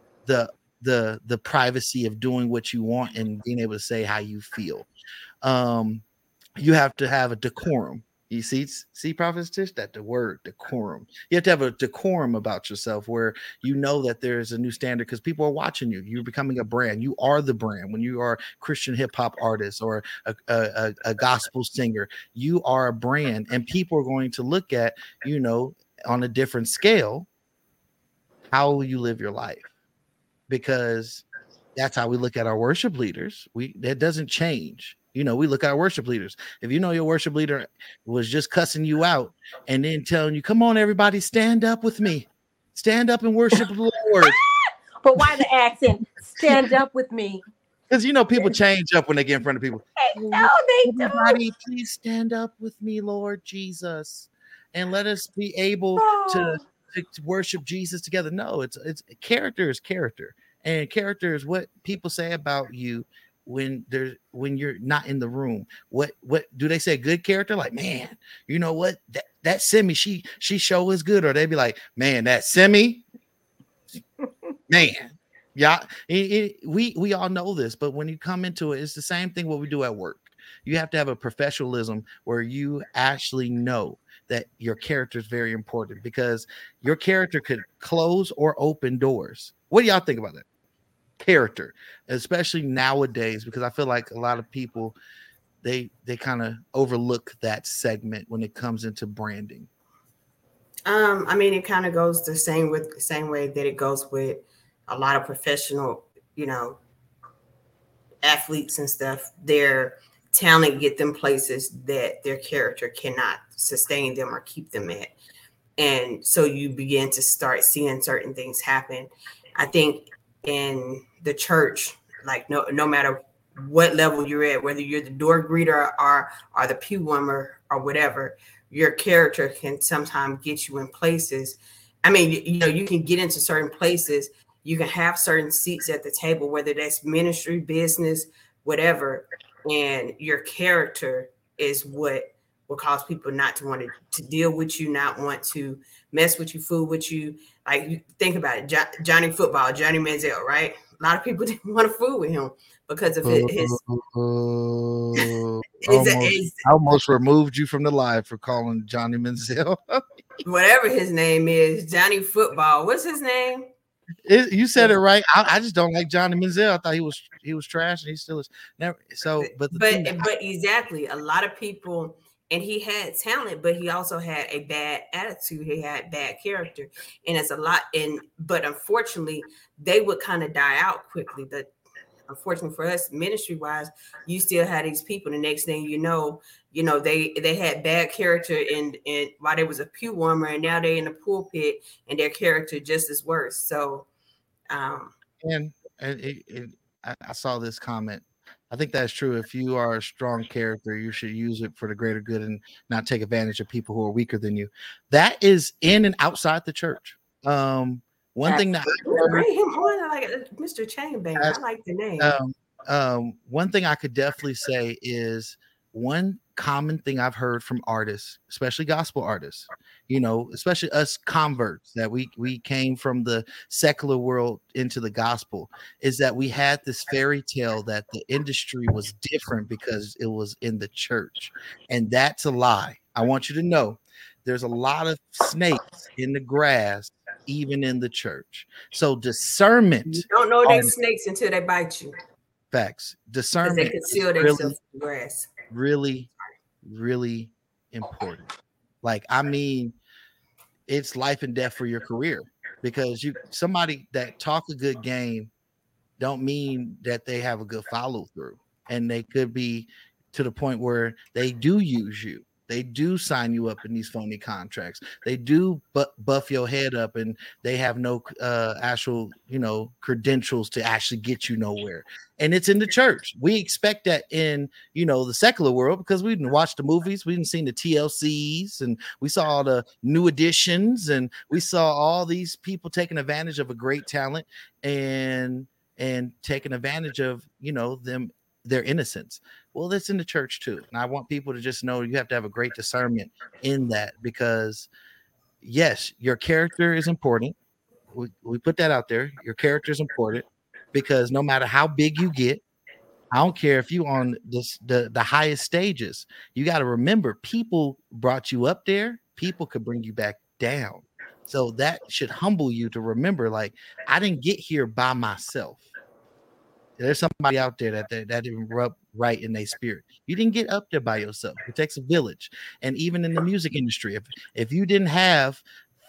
the privacy of doing what you want and being able to say how you feel. You have to have a decorum. You see, Prophet Tish, that the word decorum. You have to have a decorum about yourself where you know that there's a new standard because people are watching you. You're becoming a brand. You are the brand. When you are a Christian hip hop artist or a gospel singer, you are a brand, and people are going to look at, on a different scale, how will you live your life? Because that's how we look at our worship leaders. That doesn't change. We look at our worship leaders. If your worship leader was just cussing you out and then telling you, come on, everybody, stand up with me. Stand up and worship the Lord.
But why the accent? Stand up with me.
Because, people change up when they get in front of people.
No, they don't.
Everybody, please stand up with me, Lord Jesus. And let us be able to worship Jesus together. No, it's character is character. And character is what people say about you when you're not in the room. What do they say? Good character? Like, man, you know what? That Simi, she show is good. Or they'd be like, man, that Simi, man. Yeah, we all know this, but when you come into it, it's the same thing what we do at work. You have to have a professionalism where you actually know that your character is very important, because your character could close or open doors. What do y'all think about that? Character, especially nowadays, because I feel like a lot of people they kind of overlook that segment when it comes into branding?
I mean, it kind of goes the same way that it goes with a lot of professional, athletes and stuff. Their talent get them places that their character cannot sustain them or keep them at. And so you begin to start seeing certain things happen. I think in the church, like no matter what level you're at, whether you're the door greeter or the pew warmer or whatever, your character can sometimes get you in places. I mean, you can get into certain places. You can have certain seats at the table, whether that's ministry, business, whatever. And your character is what will cause people not to want to deal with you, not want to mess with you, fool with you. Like, you think about it, Johnny Football, Johnny Manziel, right? A lot of people didn't want to fool with him because of his
I almost removed you from the live for calling Johnny Manziel.
Whatever his name is, Johnny Football. What's his name?
You said it right. I just don't like Johnny Manziel. I thought he was trash, and he still is. Never. So, but
exactly, a lot of people, and he had talent, but he also had a bad attitude. He had bad character, and it's a lot. But unfortunately, they would kind of die out quickly. But unfortunately for us, ministry wise, you still had these people. The next thing you know, they had bad character in while they was a pew warmer, and now they're in the pulpit, and their character just as worse. So,
I saw this comment. I think that's true. If you are a strong character, you should use it for the greater good and not take advantage of people who are weaker than you. That is in and outside the church. One thing that
bring him on, like Mr. Chainbang. I like the name.
One thing I could definitely say is one common thing I've heard from artists, especially gospel artists, especially us converts that we came from the secular world into the gospel, is that we had this fairy tale that the industry was different because it was in the church. And that's a lie. I want you to know there's a lot of snakes in the grass, even in the church. So discernment.
You don't know they're snakes until they bite you.
Facts. Discernment.
They conceal themselves in the grass.
Really, really important. Like, I mean, it's life and death for your career, because somebody that talk a good game don't mean that they have a good follow through, and they could be to the point where they do use you. They do sign you up in these phony contracts. They do buff your head up, and they have no actual, credentials to actually get you nowhere. And it's in the church. We expect that in, the secular world, because we didn't watch the movies. We didn't see the TLCs, and we saw all the new editions, and we saw all these people taking advantage of a great talent and taking advantage of, their innocence. Well, that's in the church too. And I want people to just know you have to have a great discernment in that, because yes, your character is important. We put that out there. Your character is important, because no matter how big you get, I don't care if you on the highest stages, you got to remember people brought you up there. People could bring you back down. So that should humble you to remember, like, I didn't get here by myself. There's somebody out there that didn't rub right in their spirit. You didn't get up there by yourself. It takes a village. And even in the music industry, if you didn't have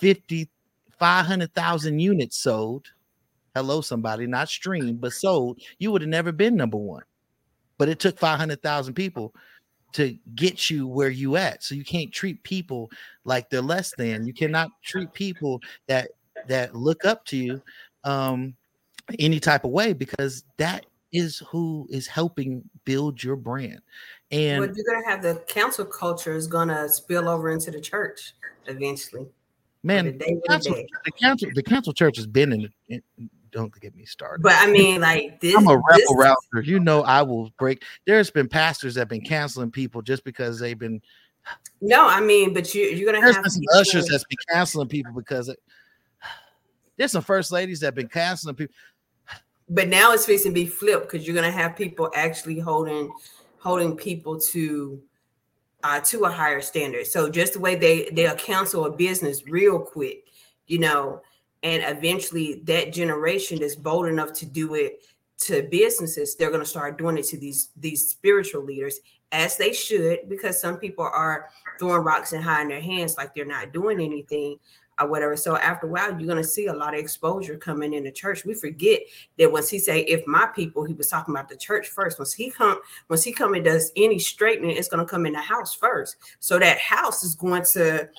500,000 units sold, hello, somebody, not streamed, but sold, you would have never been number one. But it took 500,000 people to get you where you at. So you can't treat people like they're less than. You cannot treat people that look up to you any type of way, because that is who is helping build your brand. And
you're gonna have the cancel culture is gonna spill over into the church eventually.
Man, the cancel church has been in don't get me started.
But I mean, like this,
I'm a rebel router. I will break. There's been pastors that have been canceling people just because they've been.
No, I mean, but you're gonna have
some ushers that's been canceling people because there's some first ladies that have been canceling people.
But now it's fixing to be flipped, because you're gonna have people actually holding people to a higher standard. So just the way they'll cancel a business real quick, and eventually that generation is bold enough to do it to businesses, they're going to start doing it to these spiritual leaders, as they should, because some people are throwing rocks and hiding their hands like they're not doing anything or whatever. So after a while, you're going to see a lot of exposure coming in the church. We forget that once he say, if my people, he was talking about the church first. Once he come and does any straightening, it's going to come in the house first. So that house is going to,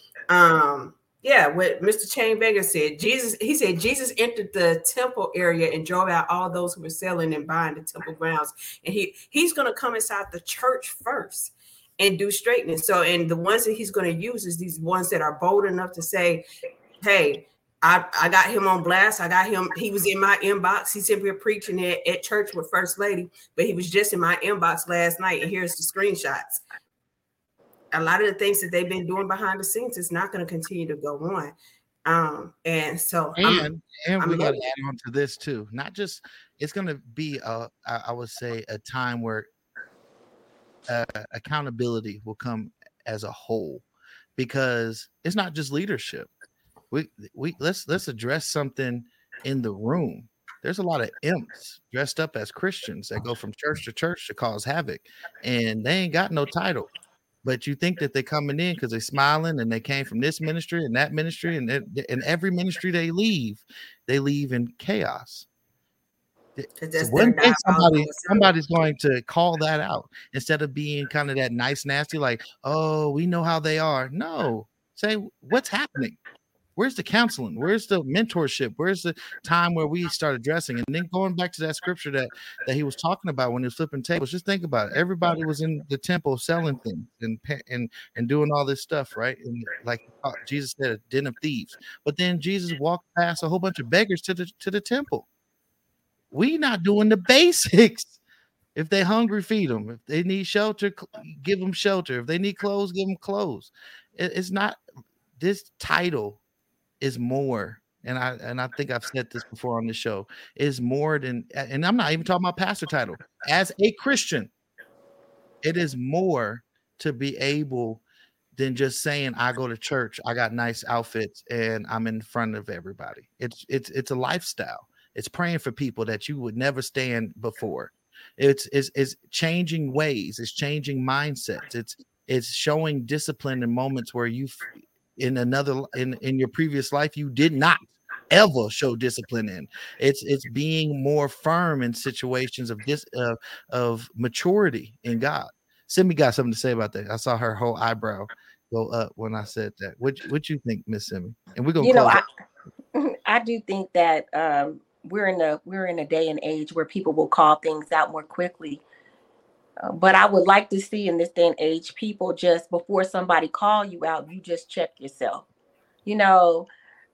what Mr. Chainbanger said, Jesus entered the temple area and drove out all those who were selling and buying the temple grounds. And he's going to come inside the church first and do straightening. So, and the ones that he's going to use is these ones that are bold enough to say, hey, I got him on blast. I got him. He was in my inbox. He's simply preaching at church with First Lady, but he was just in my inbox last night. And here's the screenshots. A lot of the things that they've been doing behind the scenes is not going to continue to go on. And we got to
add on to this too. Not just, it's going to be I would say a time where accountability will come as a whole, because it's not just leadership. Let's address something in the room. There's a lot of imps dressed up as Christians that go from church to church to cause havoc, and they ain't got no title. But you think that they're coming in because they're smiling and they came from this ministry and that ministry, and in every ministry they leave in chaos. So one day somebody's going to call that out instead of being kind of that nice, nasty, like, oh, we know how they are. No, say what's happening. Where's the counseling? Where's the mentorship? Where's the time where we start addressing? And then going back to that scripture that he was talking about when he was flipping tables, just think about it. Everybody was in the temple selling things and doing all this stuff, right? And like Jesus said, a den of thieves. But then Jesus walked past a whole bunch of beggars to the temple. We not doing the basics. If they're hungry, feed them. If they need shelter, give them shelter. If they need clothes, give them clothes. It's not this title. Is more, and I think I've said this before on the show, is more than, and I'm not even talking about pastor title. As a Christian, it is more to be able than just saying I go to church, I got nice outfits, and I'm in front of everybody. It's a lifestyle. It's praying for people that you would never stand before. It's changing ways. It's changing mindsets. It's showing discipline in moments where you. In your previous life, you did not ever show discipline in. It's being more firm in situations of maturity in God. Simi got something to say about that. I saw her whole eyebrow go up when I said that. What you think, Miss Simi? And we're gonna.
I do think that we're in a day and age where people will call things out more quickly. But I would like to see in this day and age, people just before somebody call you out, you just check yourself. You know,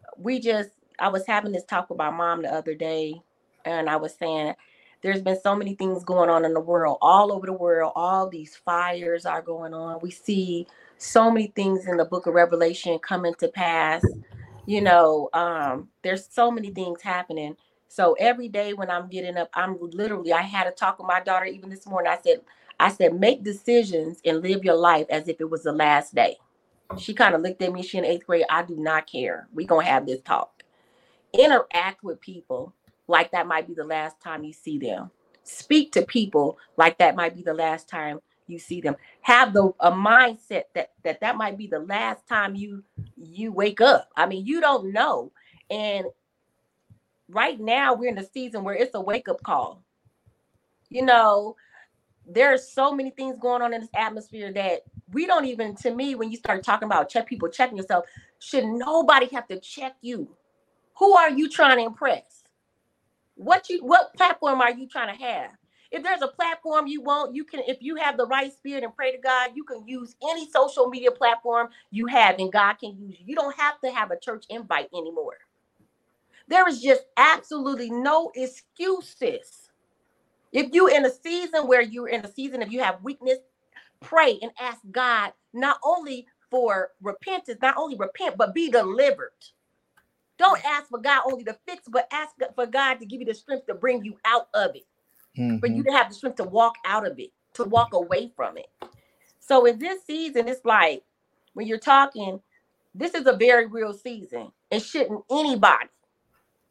I was having this talk with my mom the other day, and I was saying there's been so many things going on in the world, all over the world. All these fires are going on. We see so many things in the book of Revelation coming to pass. You know, there's so many things happening. So every day when I'm getting up, I had a talk with my daughter even this morning. I said, make decisions and live your life as if it was the last day. She kind of looked at me. She in 8th grade. I do not care. We're going to have this talk. Interact with people like that might be the last time you see them. Speak to people like that might be the last time you see them. Have a mindset that might be the last time you wake up. I mean, you don't know. And right now we're in a season where it's a wake-up call. You know, there's so many things going on in this atmosphere that we don't even, to me, when you start talking about checking yourself, should nobody have to check you? Who are you trying to impress? What platform are you trying to have? If there's a platform you want, you can, if you have the right spirit and pray to God, you can use any social media platform you have and God can use you. You don't have to have a church invite anymore. There is just absolutely no excuses. If you're in a season if you have weakness, pray and ask God not only for repentance, not only repent, but be delivered. Don't ask for God only to fix, but ask for God to give you the strength to bring you out of it. Mm-hmm. For you to have the strength to walk out of it, to walk away from it. So in this season, it's like when you're talking, this is a very real season. And shouldn't anybody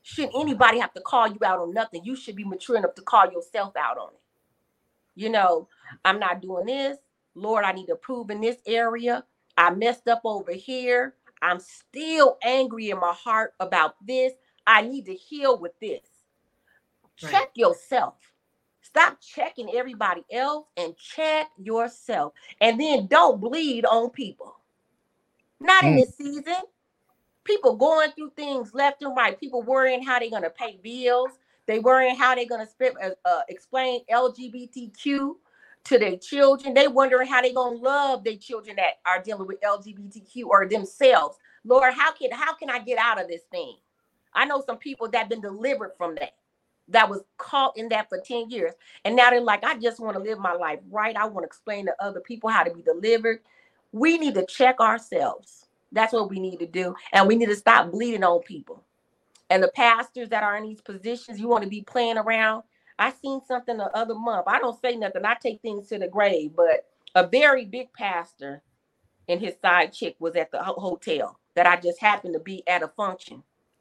Shouldn't anybody have to call you out on nothing? You should be mature enough to call yourself out on it. You know, I'm not doing this. Lord, I need to prove in this area. I messed up over here. I'm still angry in my heart about this. I need to heal with this. Right. Check yourself. Stop checking everybody else and check yourself. And then don't bleed on people. Not in this season. People going through things left and right. People worrying how they're going to pay bills. They worrying how they're going to explain LGBTQ to their children. They wondering how they're going to love their children that are dealing with LGBTQ or themselves. Lord, how can I get out of this thing? I know some people that have been delivered from that was caught in that for 10 years. And now they're like, I just want to live my life right. I want to explain to other people how to be delivered. We need to check ourselves. That's what we need to do. And we need to stop bleeding on people. And the pastors that are in these positions, you want to be playing around. I seen something the other month. I don't say nothing. I take things to the grave. But a very big pastor and his side chick was at the hotel that I just happened to be at a function.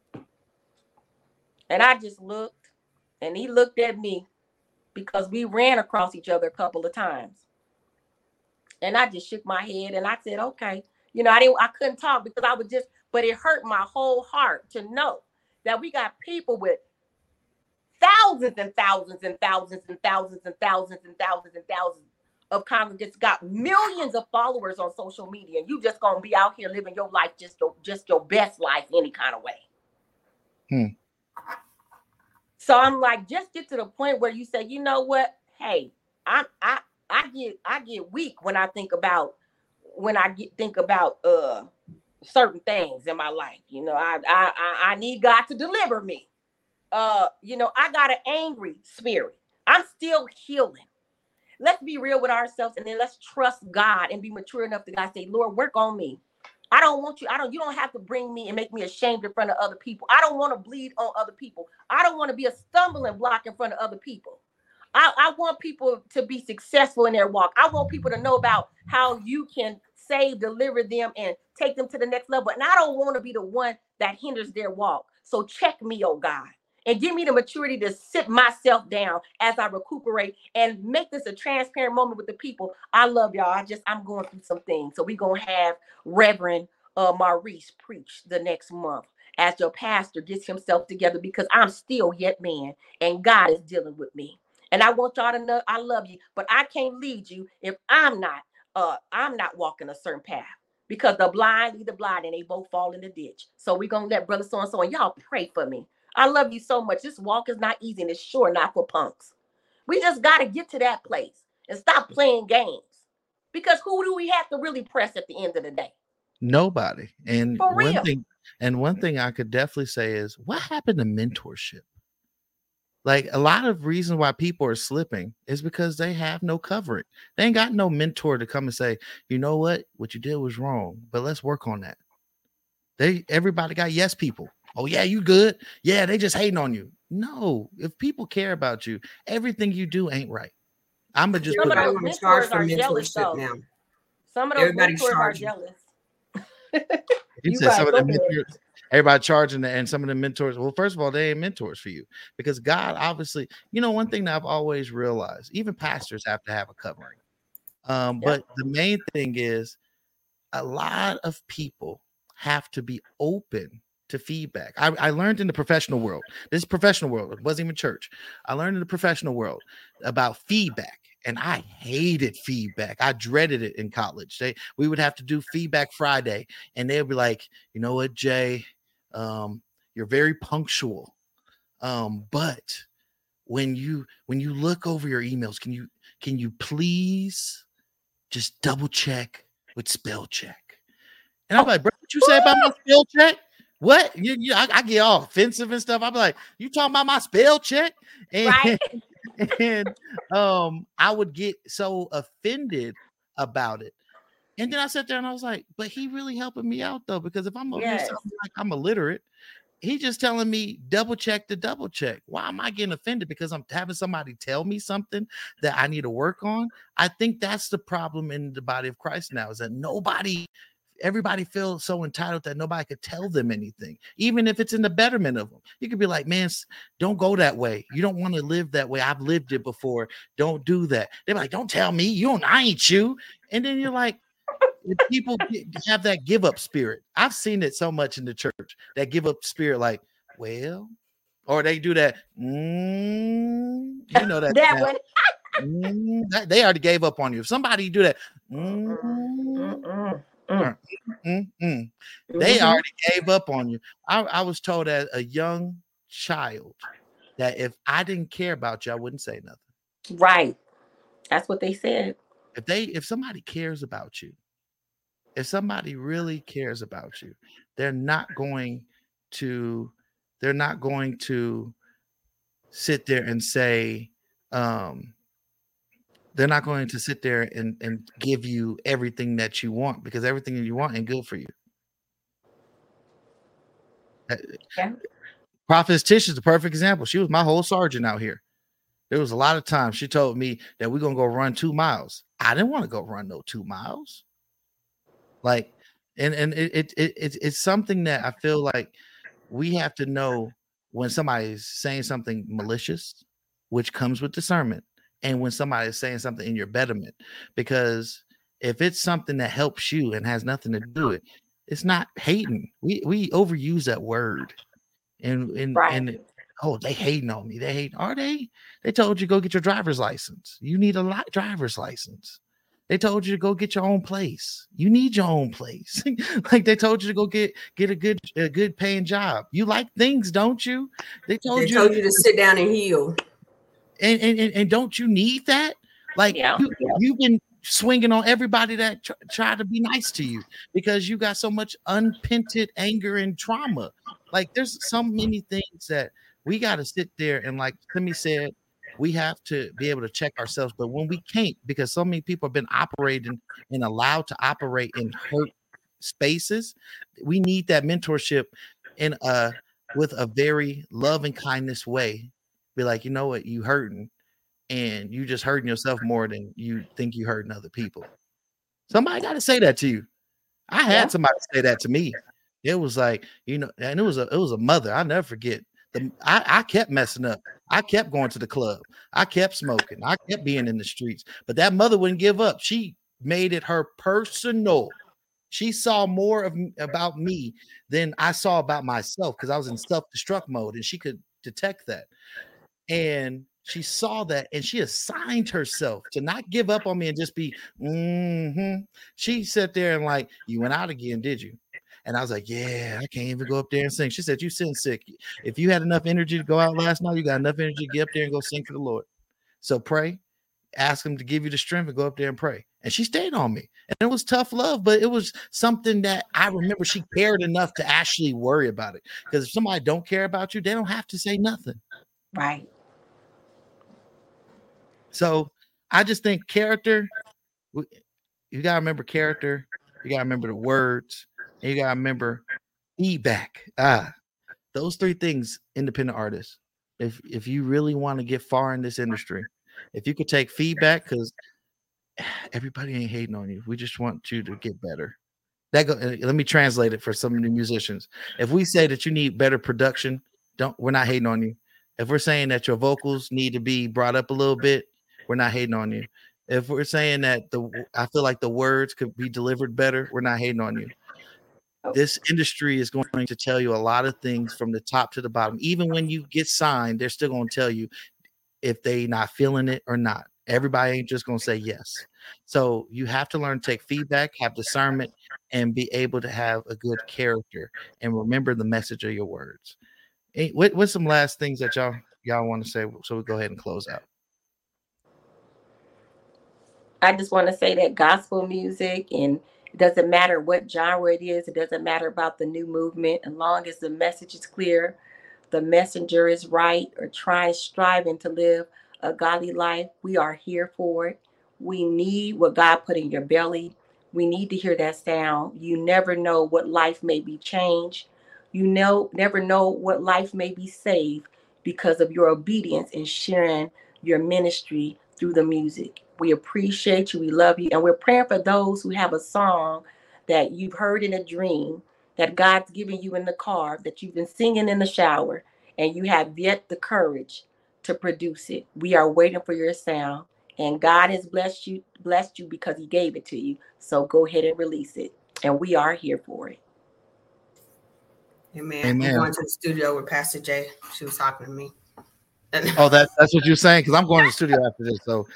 And I just looked and he looked at me because we ran across each other a couple of times. And I just shook my head and I said, okay. You know, I couldn't talk because I was just, but it hurt my whole heart to know that we got people with thousands and thousands and thousands and thousands and thousands and thousands and thousands of congregants, got millions of followers on social media. And you just gonna be out here living your life, just your best life any kind of way. So I'm like, just get to the point where you say, you know what? Hey, I get weak when I think about certain things in my life. You know, I need God to deliver me. You know, I got an angry spirit. I'm still healing. Let's be real with ourselves and then let's trust God and be mature enough to God say, Lord, work on me. I don't want you. You don't have to bring me and make me ashamed in front of other people. I don't want to bleed on other people. I don't want to be a stumbling block in front of other people. I want people to be successful in their walk. I want people to know about how you can save, deliver them, and take them to the next level. And I don't want to be the one that hinders their walk. So check me, oh God, and give me the maturity to sit myself down as I recuperate and make this a transparent moment with the people. I love y'all. I'm going through some things. So we're going to have Reverend Maurice preach the next month as your pastor gets himself together because I'm still yet man and God is dealing with me. And I want y'all to know I love you, but I can't lead you if I'm not walking a certain path because the blind lead the blind and they both fall in the ditch. So we're going to let brother so-and-so and y'all pray for me. I love you so much. This walk is not easy and it's sure not for punks. We just got to get to that place and stop playing games because who do we have to really press at the end of the day?
Nobody. And one thing I could definitely say is what happened to mentorship? Like a lot of reasons why people are slipping is because they have no covering. They ain't got no mentor to come and say, you know what you did was wrong, but let's work on that. Everybody got yes people. Oh yeah, you good. Yeah, they just hating on you. No, if people care about you, everything you do ain't right. I'm gonna just
everybody want to charge for mentorship now. Some of those mentors are jealous.
You said some of the mentors. Everybody charging and some of the mentors. Well, first of all, they ain't mentors for you because God obviously, you know, one thing that I've always realized, even pastors have to have a covering. But the main thing is a lot of people have to be open to feedback. I learned in the professional world. This is professional world. It wasn't even church. I learned in the professional world about feedback. And I hated feedback. I dreaded it in college. We would have to do feedback Friday, and they'd be like, you know what, Jay, you're very punctual. But when you look over your emails, can you please just double check with spell check? And I'm like, bro, what you say about my spell check? What? I get all offensive and stuff. I'm like, you talking about my spell check? And
right.
And I would get so offended about it. And then I sat there and I was like, but he really helping me out though, because if I'm over here sounding like I'm illiterate, he just telling me double check to double check. Why am I getting offended? Because I'm having somebody tell me something that I need to work on. I think that's the problem in the body of Christ now, is that nobody everybody feels so entitled that nobody could tell them anything, even if it's in the betterment of them. You could be like, man, don't go that way. You don't want to live that way. I've lived it before. Don't do that. They're like, don't tell me. I ain't you. And then you're like, people have that give up spirit. I've seen it so much in the church, that give up spirit, like, well, or they do that. That one. They already gave up on you. If somebody do that, they already gave up on you. I was told as a young child that if I didn't care about you, I wouldn't say nothing.
Right. That's what they said.
If somebody cares about you, if somebody really cares about you, they're not going to sit there and say, they're not going to sit there and give you everything that you want, because everything that you want ain't good for you. Yeah. Prophetess Tish is the perfect example. She was my whole sergeant out here. There was a lot of times she told me that we're going to go run 2 miles. I didn't want to go run no 2 miles. Like, and it's something that I feel like we have to know when somebody's saying something malicious, which comes with discernment, and when somebody is saying something in your betterment. Because if it's something that helps you and has nothing to do with it, it's not hating. We overuse that word. And oh, they hating on me. They hate. Are they? They told you go get your driver's license. You need a driver's license. They told you to go get your own place. You need your own place. Like they told you to go get a good paying job. You like things, don't you? They told you
to sit down and heal.
And don't you need that? Like you've been swinging on everybody that try to be nice to you because you got so much unpented anger and trauma. Like there's so many things that we got to sit there and, like Timmy said, we have to be able to check ourselves. But when we can't, because so many people have been operating and allowed to operate in hurt spaces, we need that mentorship with a very loving kindness way. Be like, you know what, you hurting, and you just hurting yourself more than you think you hurting other people. Somebody got to say that to you. I had somebody say that to me. It was like, and it was a mother. I'll never forget. I kept messing up. I kept going to the club. I kept smoking. I kept being in the streets. But that mother wouldn't give up. She made it her personal. She saw more about me than I saw about myself, because I was in self-destruct mode, and she could detect that. And she saw that, and she assigned herself to not give up on me and just be, She sat there and like, you went out again, did you? And I was like, yeah, I can't even go up there and sing. She said, you sin sick. If you had enough energy to go out last night, you got enough energy to get up there and go sing for the Lord. So pray, ask him to give you the strength and go up there and pray. And she stayed on me. And it was tough love, but it was something that I remember she cared enough to actually worry about it. Because if somebody don't care about you, they don't have to say nothing.
Right.
So I just think character, you got to remember character. You got to remember the words. And you got to remember feedback. Those 3 things, independent artists. If you really want to get far in this industry, if you could take feedback, because everybody ain't hating on you. We just want you to get better. Let me translate it for some of the musicians. If we say that you need better production, we're not hating on you. If we're saying that your vocals need to be brought up a little bit, we're not hating on you. If we're saying that I feel like the words could be delivered better, we're not hating on you. This industry is going to tell you a lot of things from the top to the bottom. Even when you get signed, they're still going to tell you if they not feeling it or not. Everybody ain't just going to say yes. So you have to learn to take feedback, have discernment, and be able to have a good character and remember the message of your words. What's some last things that y'all want to say? So we go ahead and close out.
I just want to say that gospel music, and it doesn't matter what genre it is. It doesn't matter about the new movement. As long as the message is clear, the messenger is right, or striving to live a godly life, we are here for it. We need what God put in your belly. We need to hear that sound. You never know what life may be changed. You never know what life may be saved because of your obedience in sharing your ministry through the music. We appreciate you. We love you. And we're praying for those who have a song that you've heard in a dream, that God's given you in the car, that you've been singing in the shower, and you have yet the courage to produce it. We are waiting for your sound, and God has blessed you because he gave it to you. So go ahead and release it, and we are here for it.
Amen.
Amen.
I'm going to the studio with Pastor J. She was talking to me.
Oh, that's what you're saying? Because I'm going to the studio after this. So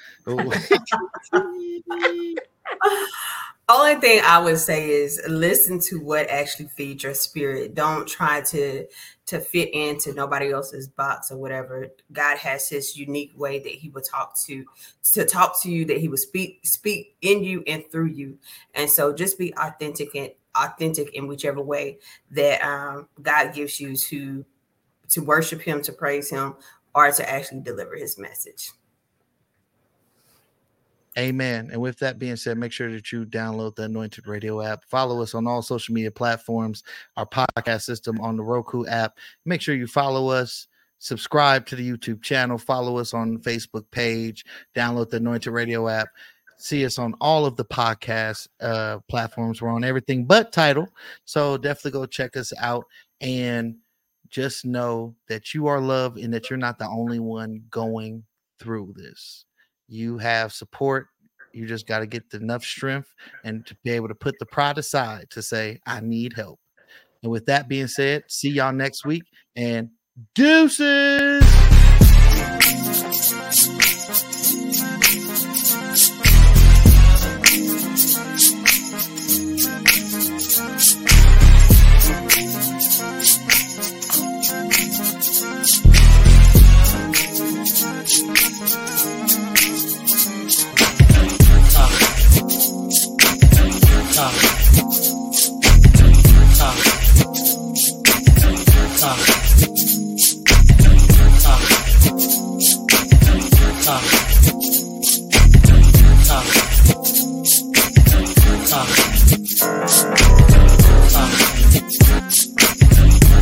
only thing I would say is listen to what actually feeds your spirit. Don't try to fit into nobody else's box or whatever. God has his unique way that he will talk to you, that he will speak in you and through you. And so just be authentic in whichever way that God gives you to worship him, to praise him, or to actually deliver his message.
Amen. And with that being said, make sure that you download the Anointed Radio app. Follow us on all social media platforms, our podcast system on the Roku app. Make sure you follow us, subscribe to the YouTube channel, follow us on the Facebook page, download the Anointed Radio app. See us on all of the podcast platforms. We're on everything but Tidal. So definitely go check us out, and just know that you are loved and that you're not the only one going through this. You have support. You just got to get enough strength and to be able to put the pride aside to say, I need help. And with that being said, see y'all next week, and deuces.